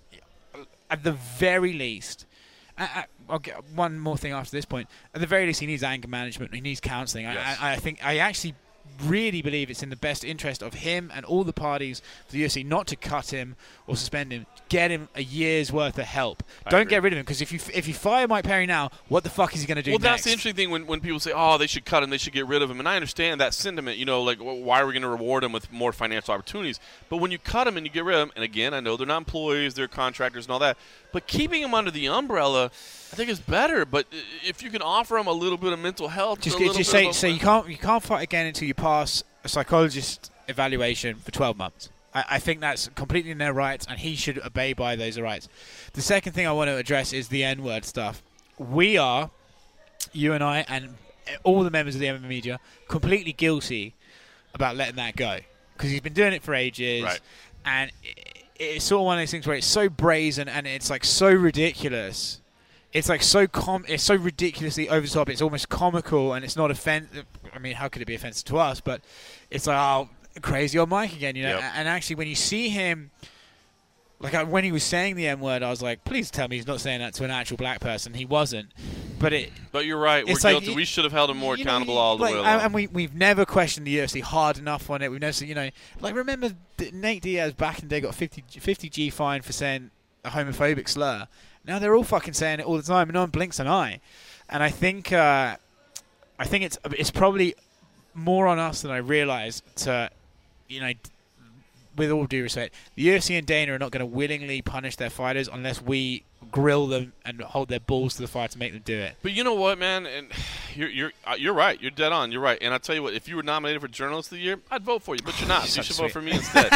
at the very least, I'll get one more thing after this point. At the very least, he needs anger management. He needs counselling. Yes. I think I actually really believe it's in the best interest of him and all the parties for the UFC not to cut him or suspend him. Get him a year's worth of help. Don't get rid of him, because if you fire Mike Perry now, what the fuck is he going to do next? Well, that's the interesting thing when people say, they should cut him, they should get rid of him. And I understand that sentiment, like, why are we going to reward him with more financial opportunities? But when you cut him and you get rid of him, and again, I know they're not employees, they're contractors and all that, but keeping him under the umbrella, I think is better. But if you can offer him a little bit of mental health, just say you can't fight again until you pass a psychologist evaluation for 12 months. I think that's completely in their rights, and he should obey by those rights. The second thing I want to address is the N-word stuff. We are, you and I, and all the members of the MMA media, completely guilty about letting that go, because he's been doing it for ages, right. And it's sort of one of those things where it's so brazen and it's like so ridiculous. It's like it's so ridiculously over the top. It's almost comical, and it's not offensive. I mean, how could it be offensive to us? But it's like, crazy on Mike again, you know. Yep. And actually, when you see him, like when he was saying the M word, I was like, please tell me he's not saying that to an actual black person. He wasn't. But you're right. We're guilty. We should have held him more accountable all the way along. And we've never questioned the UFC hard enough on it. We've never said, you know, like remember Nate Diaz back in the day got 50 G fine for saying a homophobic slur. Now they're all fucking saying it all the time, and no one blinks an eye. And I think it's probably more on us than I realize to, you know, with all due respect, the UFC and Dana are not going to willingly punish their fighters unless we grill them and hold their balls to the fire to make them do it. But you know what, man? And you're right. You're dead on. You're right. And I'll tell you what, if you were nominated for Journalist of the Year, I'd vote for you. But you're not. So you should vote for me instead.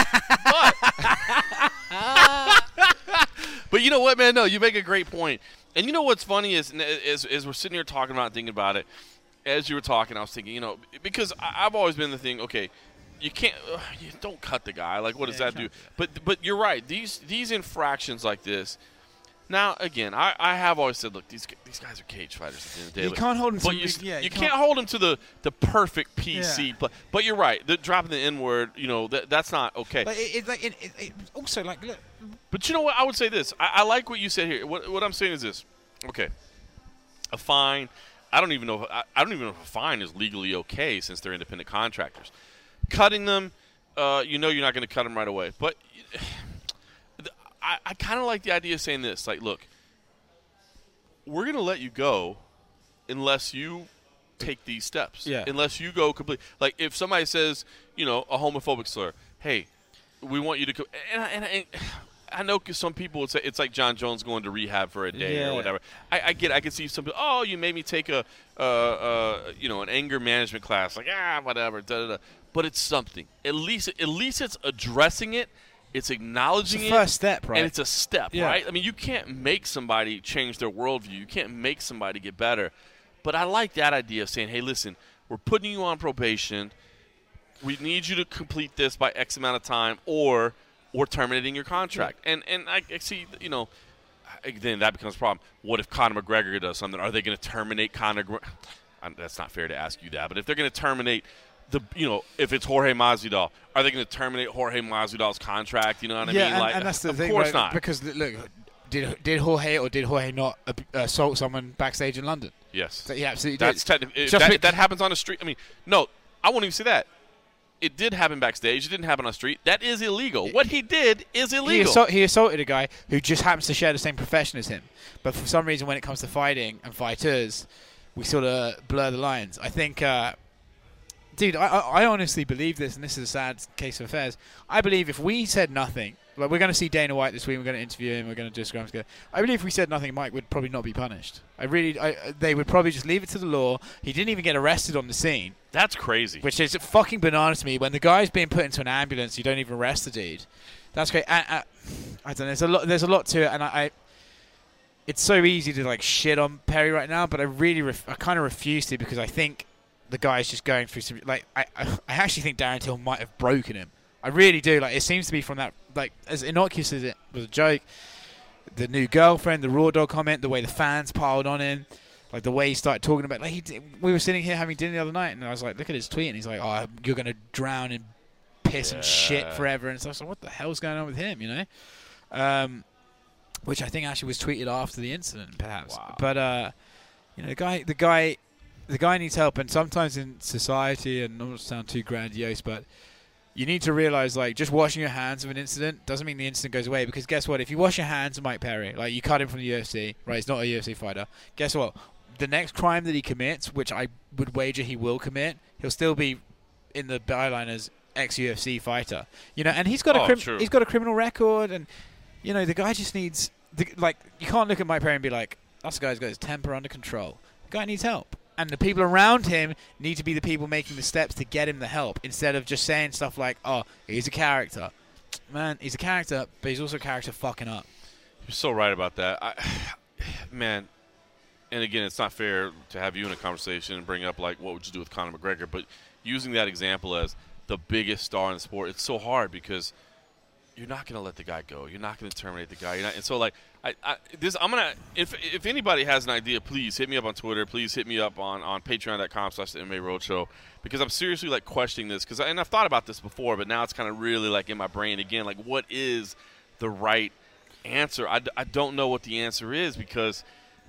But you know what, man? No, you make a great point. And you know what's funny is we're sitting here talking about it, thinking about it, as you were talking, I was thinking, you know, because I've always been the thing, okay, you can't, you don't cut the guy. Like, what does that do? But you're right. These infractions like this. Now, again, I have always said, look, these guys are cage fighters at the end of the day. You can't hold them to you can't hold them to the perfect PC. Yeah. But you're right. Dropping the N word, you know, that's not okay. But it also, like, look. But you know what? I would say this. I like what you said here. What I'm saying is this. Okay, a fine. I don't even know if a fine is legally okay since they're independent contractors. Cutting them, you know, you're not going to cut them right away. But I kind of like the idea of saying this. Like, look, we're going to let you go unless you take these steps. Yeah. Unless you go complete. Like, if somebody says, you know, a homophobic slur, hey, we want you to go. And I know because some people would say it's like John Jones going to rehab for a day or whatever. I get it. I can see some people, oh, you made me take an anger management class. Like, whatever. Da, da, da. But it's something. At least it's addressing it. It's acknowledging it. It's the first step, right? And it's a step, right? I mean, you can't make somebody change their worldview. You can't make somebody get better. But I like that idea of saying, hey, listen, we're putting you on probation. We need you to complete this by X amount of time or terminating your contract. Yeah. And I see, you know, then that becomes a problem. What if Conor McGregor does something? Are they going to terminate Conor? That's not fair to ask you that. But if they're going to terminate if it's Jorge Masvidal, are they going to terminate Jorge Masvidal's contract? You know what I mean? And that's the thing. Of course right? not. Because, look, did Jorge not assault someone backstage in London? Yes. He absolutely did. That happens on the street. I mean, no, I won't even say that. It did happen backstage. It didn't happen on the street. That is illegal. What he did is illegal. He assaulted a guy who just happens to share the same profession as him. But for some reason, when it comes to fighting and fighters, we sort of blur the lines. I think... dude, I honestly believe this, and this is a sad case of affairs. I believe if we said nothing, like we're going to see Dana White this week, we're going to interview him, we're going to do a scrum together. I believe if we said nothing, Mike would probably not be punished. They would probably just leave it to the law. He didn't even get arrested on the scene. That's crazy. Which is fucking bananas to me. When the guy's being put into an ambulance, you don't even arrest the dude. That's great. I don't know. There's a lot to it, and it's so easy to like shit on Perry right now, but I kind of refuse to because I think the guy's just going through some, like, I actually think Darren Till might have broken him. I really do. Like, it seems to be from that, like, as innocuous as it was a joke, the new girlfriend, the Raw Dog comment, the way the fans piled on him, like, the way he started talking about, like, we were sitting here having dinner the other night, and I was like, look at his tweet, and he's like, oh, you're going to drown in piss and shit forever, and so I was like, what the hell's going on with him, you know? Which I think actually was tweeted after the incident, perhaps. Wow. But, you know, the guy needs help, and sometimes in society, and not to sound too grandiose, but you need to realize, like, just washing your hands of an incident doesn't mean the incident goes away, because guess what? If you wash your hands of Mike Perry, like, you cut him from the UFC, right, he's not a UFC fighter, guess what? The next crime that he commits, which I would wager he will commit, he'll still be in the byline as ex-UFC fighter. You know, and he's got a criminal record, and, you know, the guy just needs, like, you can't look at Mike Perry and be like, that guy's got his temper under control. The guy needs help. And the people around him need to be the people making the steps to get him the help, instead of just saying stuff like, oh, he's a character. Man, he's a character, but he's also a character fucking up. You're so right about that. Man, and again, it's not fair to have you in a conversation and bring up, like, what would you do with Conor McGregor? But using that example as the biggest star in the sport, it's so hard because you're not going to let the guy go. You're not going to terminate the guy. And so, like, I'm gonna if anybody has an idea, please hit me up on Twitter. Please hit me up on Patreon.com/MMA Roadshow, because I'm seriously like questioning this, and I've thought about this before, but now it's kind of really like in my brain again. Like, what is the right answer? I don't know what the answer is, because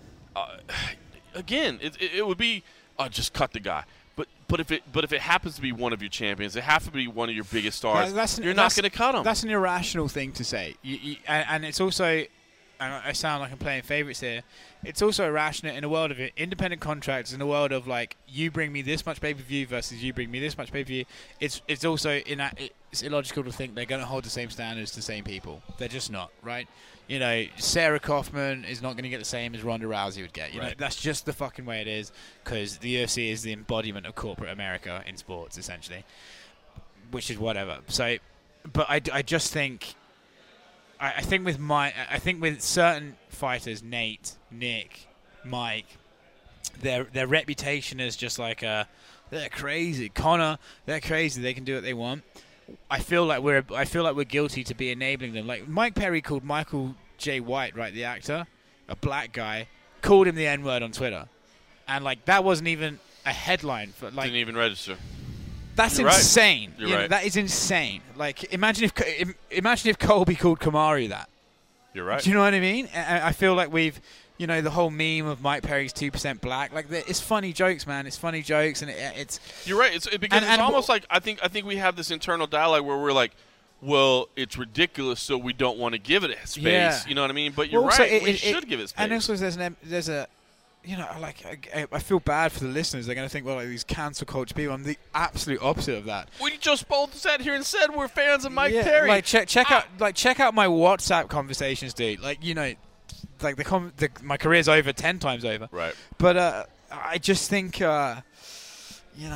again, it would be just cut the guy. But if it happens to be one of your champions, it has to be one of your biggest stars. You're not going to cut him. That's an irrational thing to say. And it's also, and I sound like I'm playing favourites here, it's also irrational in a world of independent contracts, in a world of like, you bring me this much pay-per-view versus you bring me this much pay-per-view. It's also it's illogical to think they're going to hold the same standards to the same people. They're just not, right? You know, Sarah Kaufman is not going to get the same as Ronda Rousey would get. You know, that's just the fucking way it is, because the UFC is the embodiment of corporate America in sports, essentially, which is whatever. So, but I just think, I think with certain fighters, Nate, Nick, Mike, their reputation is just like they're crazy. Conor, they're crazy. They can do what they want. I feel like we're guilty to be enabling them. Like, Mike Perry called Michael J. White, right, the actor, a black guy, called him the N-word on Twitter, and like, that wasn't even a headline for, like, didn't even register. That's You're insane. Right. You're right. That is insane. Like, imagine if Colby called Kamaru that. You're right. Do you know what I mean? I feel like we've, you know, the whole meme of Mike Perry's 2% black. Like, it's funny jokes, man. It's funny jokes, and it's. You're right. It's almost like I think we have this internal dialogue where we're like, well, it's ridiculous, so we don't want to give it a space. Yeah. You know what I mean? But you're right. We should give it space. And also, there's a. You know, like, I feel bad for the listeners. They're going to think, well, like, these cancel culture people. I'm the absolute opposite of that. We just both sat here and said we're fans of Mike Perry. Like, check out my WhatsApp conversations, dude. Like, you know, like my career's over 10 times over. Right. But I just think, you know,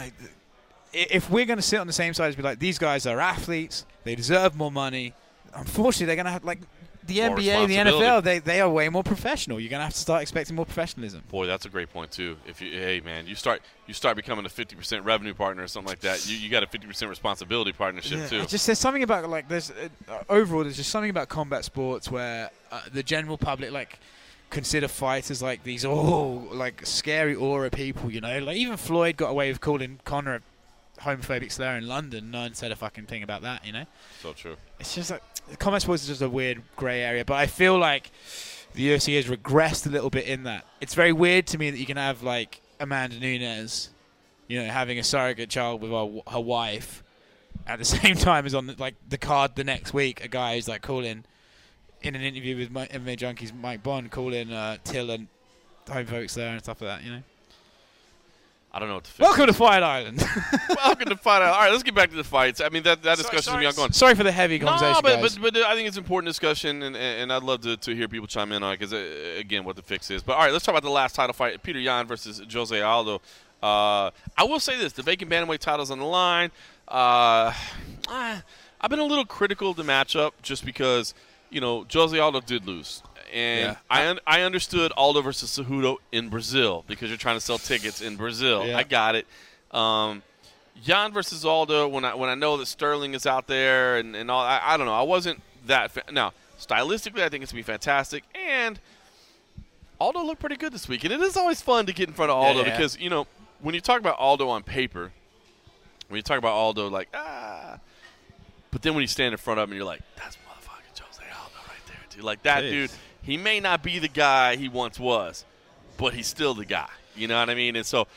if we're going to sit on the same side as be like, these guys are athletes, they deserve more money. Unfortunately, they're going to have, like, the NBA, the NFL, they are way more professional. You're going to have to start expecting more professionalism. Boy, that's a great point too. Hey man, you start becoming a 50% revenue partner or something like that. You got a 50% responsibility partnership too. There's something about, like, overall there's just something about combat sports where the general public, like, consider fighters like these like scary aura people. You know, like, even Floyd got away with calling Conor a homophobic slur in London. No one said a fucking thing about that. You know. So true. It's just like, combat sports is just a weird grey area, but I feel like the UFC has regressed a little bit in that. It's very weird to me that you can have, like, Amanda Nunes, you know, having a surrogate child with her wife, at the same time as on the card the next week, a guy who's like calling, in an interview with MMA Junkies Mike Bond, calling Till and homophobic slur and stuff like that, you know. I don't know what to fix. Welcome to Fight Island. Welcome to Fight Island. All right, let's get back to the fights. I mean, that discussion is ongoing. Sorry for the heavy conversation, guys. But I think it's an important discussion, and I'd love to hear people chime in on it, because, again, what the fix is. But, all right, let's talk about the last title fight, Petr Yan versus Jose Aldo. I will say this. The vacant bantamweight title's on the line. I've been a little critical of the matchup just because, you know, Jose Aldo did lose. And I understood Aldo versus Cejudo in Brazil, because you're trying to sell tickets in Brazil. Yeah. I got it. Yan versus Aldo, when I know that Sterling is out there and all, I don't know. I wasn't that now, stylistically, I think it's going to be fantastic. And Aldo looked pretty good this week. And it is always fun to get in front of Aldo because, you know, when you talk about Aldo on paper, when you talk about Aldo, like, but then when you stand in front of him, you're like, that's motherfucking Jose Aldo right there, dude. Like, that dude. He may not be the guy he once was, but he's still the guy. You know what I mean? And so,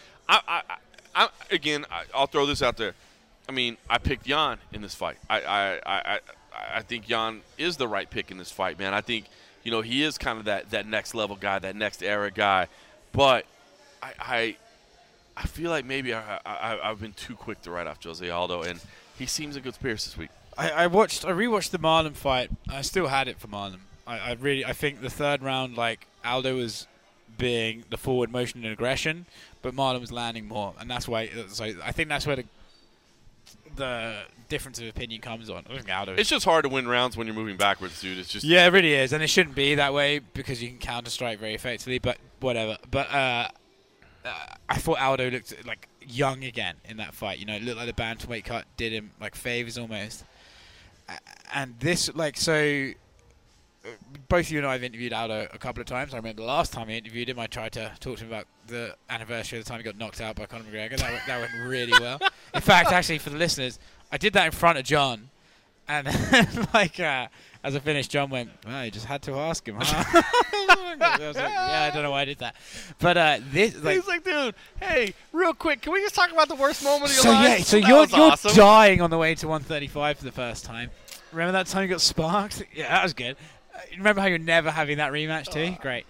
I'll throw this out there. I mean, I picked Yan in this fight. I think Yan is the right pick in this fight, man. I think, you know, he is kind of that next level guy, that next era guy. But I feel like maybe I've been too quick to write off Jose Aldo, and he seems in good spirits this week. I rewatched the Marlon fight. I still had it for Marlon. I think the third round, like, Aldo was being the forward motion and aggression, but Marlon was landing more, and that's why. So I think that's where the difference of opinion comes on. I think Aldo. It's just hard to win rounds when you're moving backwards, dude. It's just it really is, and it shouldn't be that way because you can counter strike very effectively. But whatever. But I thought Aldo looked like young again in that fight. You know, it looked like the bantamweight cut did him like favors almost. And this, like, so. both you and I have interviewed Aldo a couple of times. I remember the last time I interviewed him, I tried to talk to him about the anniversary of the time he got knocked out by Conor McGregor. That went really well. In fact, actually, for the listeners, I did that in front of John. And as I finished, John went, well, you just had to ask him, huh? I was like, yeah, I don't know why I did that. But he's like, dude, hey, real quick, can we just talk about the worst moment of your life? Yeah, so you're awesome. Dying on the way to 135 for the first time. Remember that time you got sparked? Yeah, that was good. Remember how you're never having that rematch too? Great.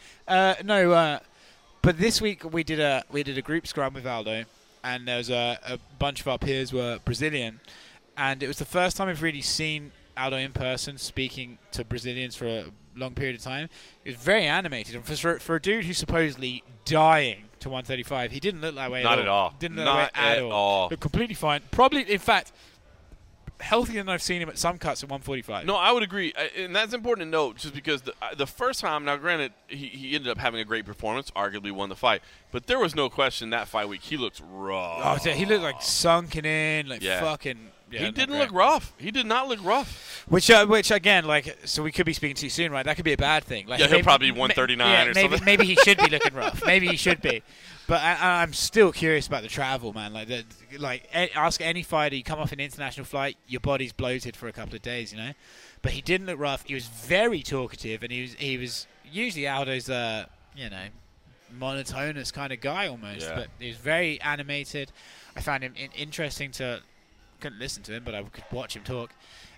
But this week we did a group scrum with Aldo, and there was a bunch of our peers were Brazilian, and it was the first time I've really seen Aldo in person speaking to Brazilians for a long period of time. It was very animated, and for a dude who's supposedly dying to 135, he didn't look that way. Not at all. Didn't look that way at all. Looked completely fine. Probably, in fact, healthier than I've seen him at some cuts at 145. No, I would agree, and that's important to note, just because the first time, now granted, he ended up having a great performance, arguably won the fight, but there was no question that fight week he looked rough. Oh, he looked like sunken in, fucking. Yeah, he didn't look rough. He did not look rough. Which again, so we could be speaking too soon, right? That could be a bad thing. Like, he'll probably be 139 or something. Maybe he should be looking rough. Maybe he should be. But I'm still curious about the travel, man. Ask any fighter, you come off an international flight, your body's bloated for a couple of days, you know. But he didn't look rough. He was very talkative, and he was usually Aldo's, monotonous kind of guy almost. Yeah. But he was very animated. I found him interesting to. Couldn't listen to him, but I could watch him talk.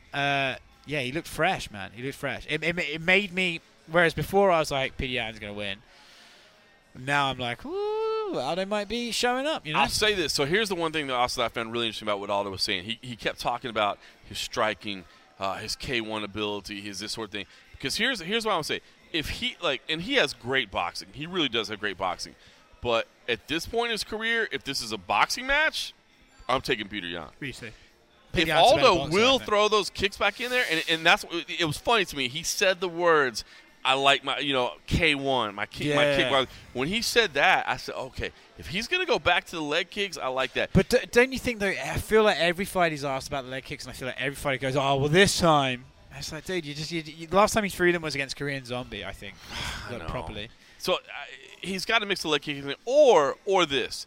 He looked fresh, man. He looked fresh. It made me. Whereas before I was like, Pedian's going to win. Now I'm like, ooh, Aldo might be showing up. You know. I'll say this. So here's the one thing that I found really interesting about what Aldo was saying. He kept talking about his striking, his K1 ability, his this sort of thing. Because here's what I would say. If he and he has great boxing. He really does have great boxing. But at this point in his career, if this is a boxing match, I'm taking Peter Yan. What do you say? If Aldo will throw those kicks back in there, and that's it was funny to me. He said the words, "I like my K1, my kick, my kick." When he said that, I said, "Okay, if he's gonna go back to the leg kicks, I like that." But don't you think though? I feel like every fight he's asked about the leg kicks, and I feel like every fight he goes, "Oh well, this time." It's like, dude, the last time he threw them was against Korean Zombie, I think, properly. So he's got to mix the leg kicks in, or this.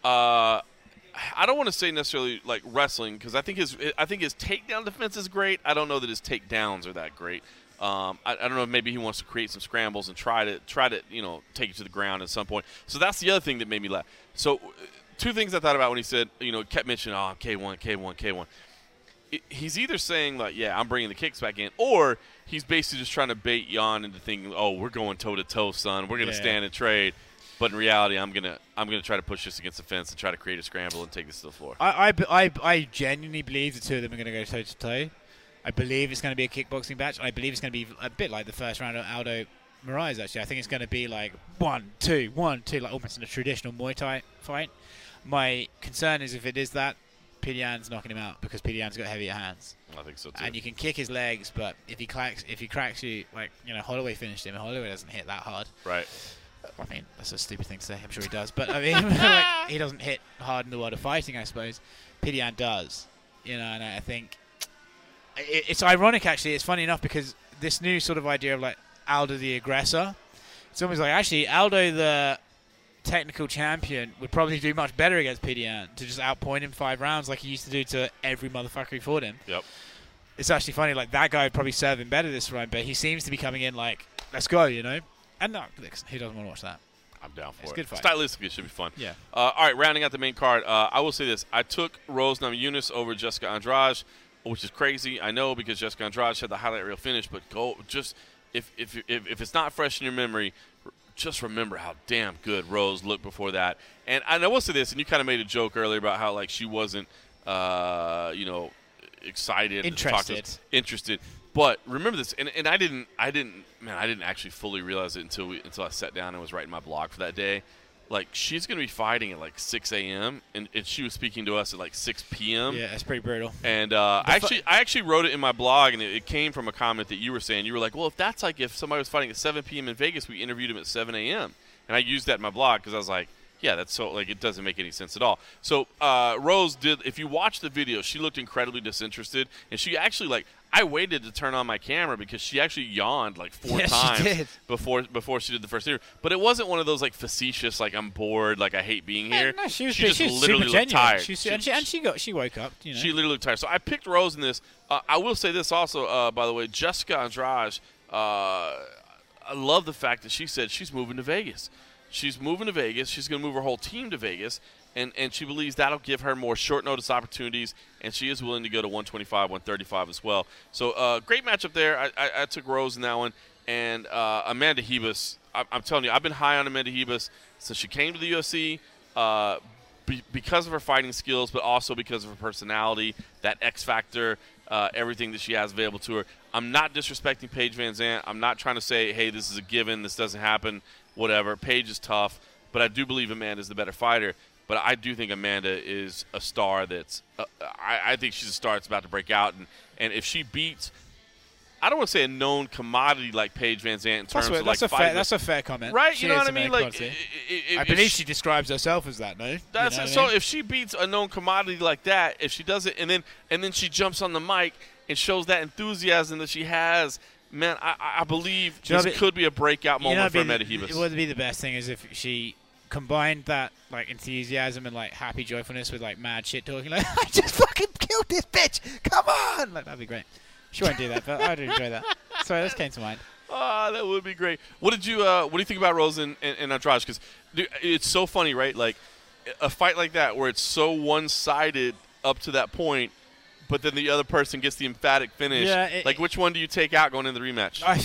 I don't want to say necessarily like wrestling, because I think his takedown defense is great. I don't know that his takedowns are that great. I don't know. Maybe he wants to create some scrambles and try to take it to the ground at some point. So that's the other thing that made me laugh. So two things I thought about when he said, kept mentioning, K1. He's either saying like, yeah, I'm bringing the kicks back in, or he's basically just trying to bait Yan into thinking, oh, we're going toe to toe, son. We're gonna stand and trade. But in reality, I'm gonna try to push this against the fence and try to create a scramble and take this to the floor. I genuinely believe the two of them are going to go toe to toe. I believe it's going to be a kickboxing match. I believe it's going to be a bit like the first round of Aldo Moraes. Actually, I think it's going to be like 1-2, 1-2, like almost in a traditional Muay Thai fight. My concern is if it is that, Pedian's knocking him out because Pedian's got heavier hands. I think so too. And you can kick his legs, but if he cracks you, Holloway finished him. Holloway doesn't hit that hard. Right. I mean, that's a stupid thing to say. I'm sure he does. But, I mean, he doesn't hit hard in the world of fighting, I suppose. Pedian does. And I think it's ironic, actually. It's funny enough because this new sort of idea of, like, Aldo the aggressor, it's almost like, actually, Aldo the technical champion would probably do much better against Pedian to just outpoint him 5 rounds like he used to do to every motherfucker who fought him. Yep. It's actually funny. Like, that guy would probably serve him better this round, but he seems to be coming in like, let's go, And no, who doesn't want to watch that? I'm down for it. It's a good fight. Stylistically, it should be fun. Yeah. All right, rounding out the main card, I will say this. I took Rose Namajunas over Jessica Andrade, which is crazy. I know because Jessica Andrade had the highlight reel finish, but if it's not fresh in your memory, just remember how damn good Rose looked before that. And I will say this, and you kind of made a joke earlier about how like she wasn't, excited, interested. But remember this, and I didn't actually fully realize it until I sat down and was writing my blog for that day. Like, she's going to be fighting at like 6 a.m. and she was speaking to us at like 6 p.m. Yeah, that's pretty brutal. And I actually wrote it in my blog, and it came from a comment that you were saying. You were like, well, if somebody was fighting at 7 p.m. in Vegas, we interviewed him at 7 a.m. And I used that in my blog because I was like, Yeah, that's so like it doesn't make any sense at all. So Rose did. If you watch the video, she looked incredibly disinterested, and she actually like. I waited to turn on my camera because she actually yawned like 4 times before she did the first interview. But it wasn't one of those like facetious, like I'm bored, like I hate being here. No, she was just super literally genuine. looked tired. She woke up. You know. She literally looked tired. So I picked Rose in this. I will say this also, by the way, Jessica Andrade. I love the fact that she said she's moving to Vegas. She's moving to Vegas. She's going to move her whole team to Vegas. And she believes that'll give her more short notice opportunities, and she is willing to go to 125, 135 as well. So great matchup there. I took Rose in that one. And Amanda Hebus, I'm telling you, I've been high on Amanda Hebus since she came to the UFC because of her fighting skills, but also because of her personality, that X factor, everything that she has available to her. I'm not disrespecting Paige Van Zandt. I'm not trying to say, hey, this is a given, this doesn't happen, whatever. Paige is tough, but I do believe Amanda's the better fighter. But I do think Amanda is a star that's I think she's a star that's about to break out. And if she beats, I don't want to say a known commodity like Paige Van Zandt in terms of like fighting. That's a fair comment. Right? You know what I mean? Like, I believe she describes herself as that, no? That's it. So if she beats a known commodity like that, if she does it, and then she jumps on the mic and shows that enthusiasm that she has, man, I believe this could be a breakout moment for Amanda Hebus. It would be the best thing is if she combined that like enthusiasm and like happy joyfulness with like mad shit talking, like I just fucking killed this bitch, come on, like that'd be great. She won't do that, but I'd enjoy that. Sorry, that came to mind. That would be great. What do you think about Rose and Andrade? Because it's so funny, right? Like a fight like that where it's so one-sided up to that point, but then the other person gets the emphatic finish. Yeah, like which one do you take out going into the rematch? I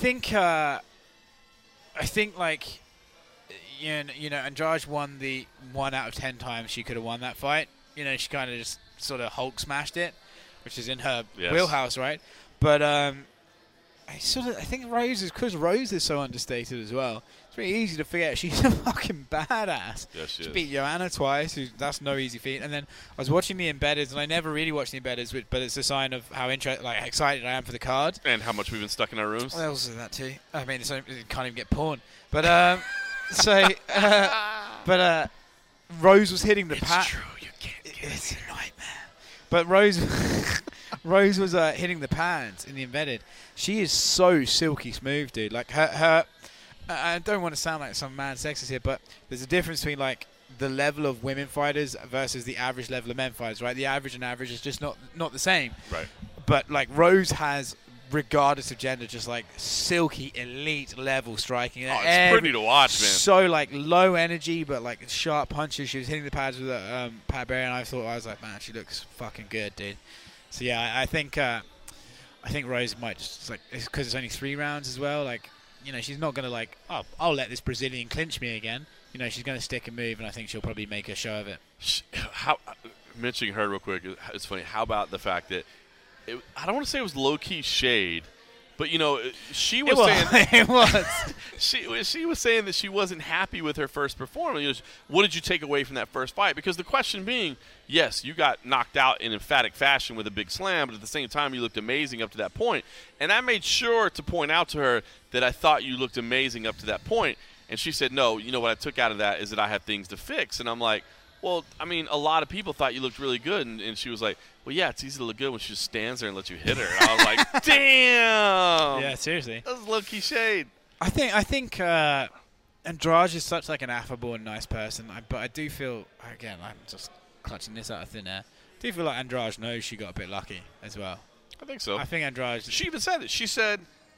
think like. You know, Andrade won the 1 out of 10 times she could have won that fight. You know, she kind of just sort of Hulk smashed it, which is in her wheelhouse, right? But I think Rose is because Rose is so understated as well. It's really easy to forget she's a fucking badass. Yes, she beat Joanna twice. That's no easy feat. And then I was watching the embeddeds, and I never really watched the embeddeds, but it's a sign of how excited I am for the card and how much we've been stuck in our rooms. Well, also that too. I mean, it can't even get porn, but. But Rose was hitting the pad. It's true, you can't get it. It's a nightmare. But Rose was hitting the pads in the embedded. She is so silky smooth, dude. Like her I don't want to sound like some mad sexist here, but there's a difference between like the level of women fighters versus the average level of men fighters, right? The average and average is just not the same. Right. But like Rose has, regardless of gender, just like silky elite level striking. Oh, it's pretty to watch, man. So like low energy, but like sharp punches. She was hitting the pads with a pad barrier, and I was like, man, she looks fucking good, dude. So yeah, I think Rose might just like, because it's only 3 rounds as well. Like, you know, she's not gonna like, oh, I'll let this Brazilian clinch me again. You know, she's gonna stick and move, and I think she'll probably make a show of it. Mentioning her real quick, it's funny. How about the fact that I don't want to say it was low-key shade, but, you know, she was saying it was. she was saying that she wasn't happy with her first performance. You know, what did you take away from that first fight? Because the question being, yes, you got knocked out in emphatic fashion with a big slam, but at the same time you looked amazing up to that point. And I made sure to point out to her that I thought you looked amazing up to that point. And she said, no, you know what I took out of that is that I have things to fix. And I'm like, well, I mean, a lot of people thought you looked really good. And she was like, well, yeah, it's easy to look good when she just stands there and lets you hit her. And I was like, damn. Yeah, seriously. That was low-key shade. I think Andrade is such like an affable and nice person. But I do feel, again, I'm just clutching this out of thin air. I do feel like Andrade knows she got a bit lucky as well. I think so. I think Andrade... She even said it. She said,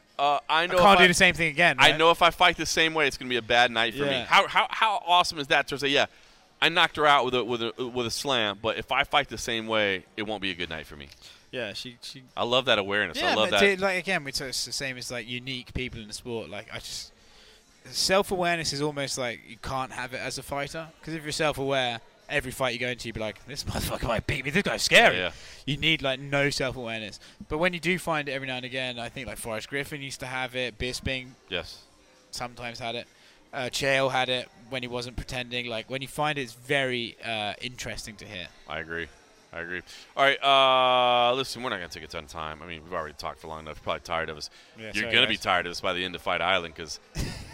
I know can't do the same thing again, right? I know if I fight the same way, it's going to be a bad night for me. How awesome is that to say, yeah, I knocked her out with a slam, but if I fight the same way, it won't be a good night for me. Yeah, she. I love that awareness. Yeah, I love that. Like again, it's the same as like unique people in the sport. Like self-awareness is almost like you can't have it as a fighter, because if you're self-aware, every fight you go into, you'd be like, this motherfucker might beat me. This guy's scary. Yeah. You need like no self-awareness. But when you do find it every now and again, I think like Forrest Griffin used to have it. Bisping, sometimes had it. Chael had it when he wasn't pretending. Like when you find it, it's very interesting to hear. I agree. All right, listen, we're not going to take a ton of time. I mean, we've already talked for long enough. You're probably tired of us. Yeah, you're going to be tired of us by the end of Fight Island, because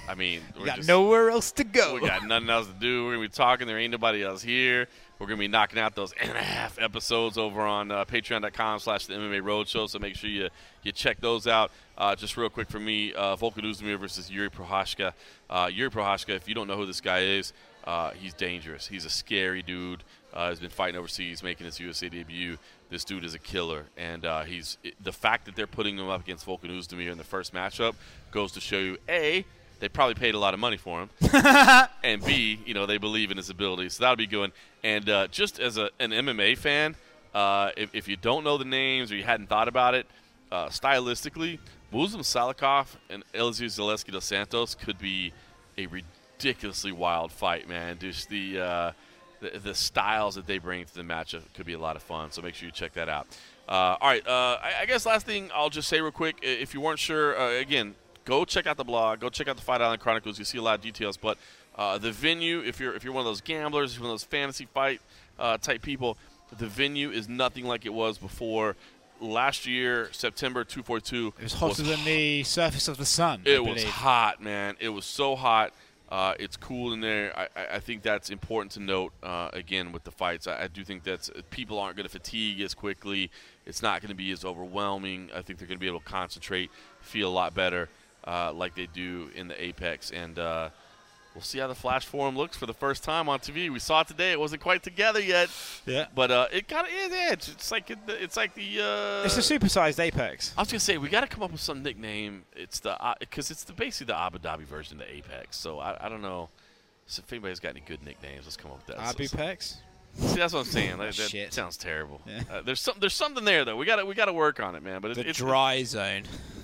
I mean, You got nowhere else to go. We got nothing else to do. We're going to be talking. There ain't nobody else here. We're going to be knocking out those 8.5 episodes over on patreon.com/the MMA Roadshow, so make sure you check those out. Just real quick for me, Volkan Oezdemir versus Yuri Prochazka. Yuri Prochazka, if you don't know who this guy is, he's dangerous. He's a scary dude. He's been fighting overseas, making his USA debut. This dude is a killer, and the fact that they're putting him up against Volkan Oezdemir in the first matchup goes to show you, A, they probably paid a lot of money for him, and B, they believe in his abilities. So that'll be good. And just as an MMA fan, if you don't know the names or you hadn't thought about it, stylistically, Muslim Salikov and Elizeu Zaleski dos Santos could be a ridiculously wild fight, man. Just the styles that they bring to the matchup could be a lot of fun. So make sure you check that out. All right, I guess last thing I'll just say real quick, if you weren't sure, again, go check out the blog. Go check out the Fight Island Chronicles. You see a lot of details. But the venue, if you're one of those gamblers, one of those fantasy fight type people, the venue is nothing like it was before. Last year, September 242. It was hotter than the surface of the sun. It was hot, man. It was so hot. It's cool in there. I think that's important to note, again, with the fights. I do think that people aren't going to fatigue as quickly. It's not going to be as overwhelming. I think they're going to be able to concentrate, feel a lot better like they do in the Apex. And we'll see how the Flash Forum looks for the first time on TV. We saw it today. It wasn't quite together yet. Yeah. But it kind of is edge. It's like the It's a supersized Apex. I was gonna say we got to come up with some nickname. It's because it's basically the Abu Dhabi version of the Apex. So I don't know if anybody's got any good nicknames. Let's come up with that. Abupex. See, that's what I'm saying. That shit. Sounds terrible. Yeah. There's something there though. We got to work on it, man. But it's dry zone.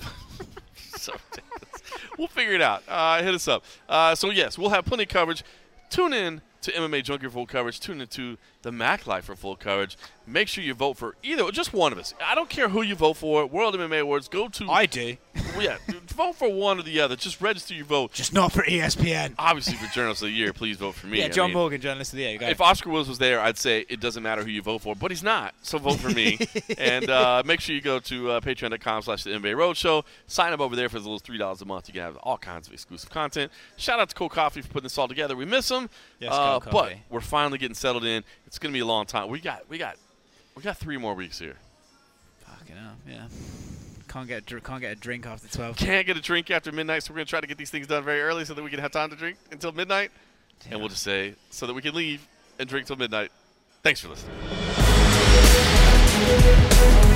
So we'll figure it out. Hit us up. So yes, we'll have plenty of coverage. Tune in to MMA Junkie for full coverage. Tune in to the Mac Life for full coverage. Make sure you vote for just one of us. I don't care who you vote for. World MMA Awards. Go to. I do. Yeah, vote for one or the other. Just register your vote. Just not for ESPN. Obviously, for Journalist of the Year, please vote for me. Yeah, John Morgan, Journalist of the Year. If Oscar Wills was there, I'd say it doesn't matter who you vote for, but he's not. So vote for me. And make sure you go to patreon.com/the NBA Roadshow. Sign up over there for as little as $3 a month. You can have all kinds of exclusive content. Shout out to Cold Coffee for putting this all together. We miss them. Yes, Cold but Coffee. we're finally getting settled in. It's going to be a long time. We got 3 more weeks here. Fucking hell, yeah. Can't get a drink after 12. Can't get a drink after midnight, so we're going to try to get these things done very early so that we can have time to drink until midnight. Damn. And we'll just say, so that we can leave and drink till midnight. Thanks for listening.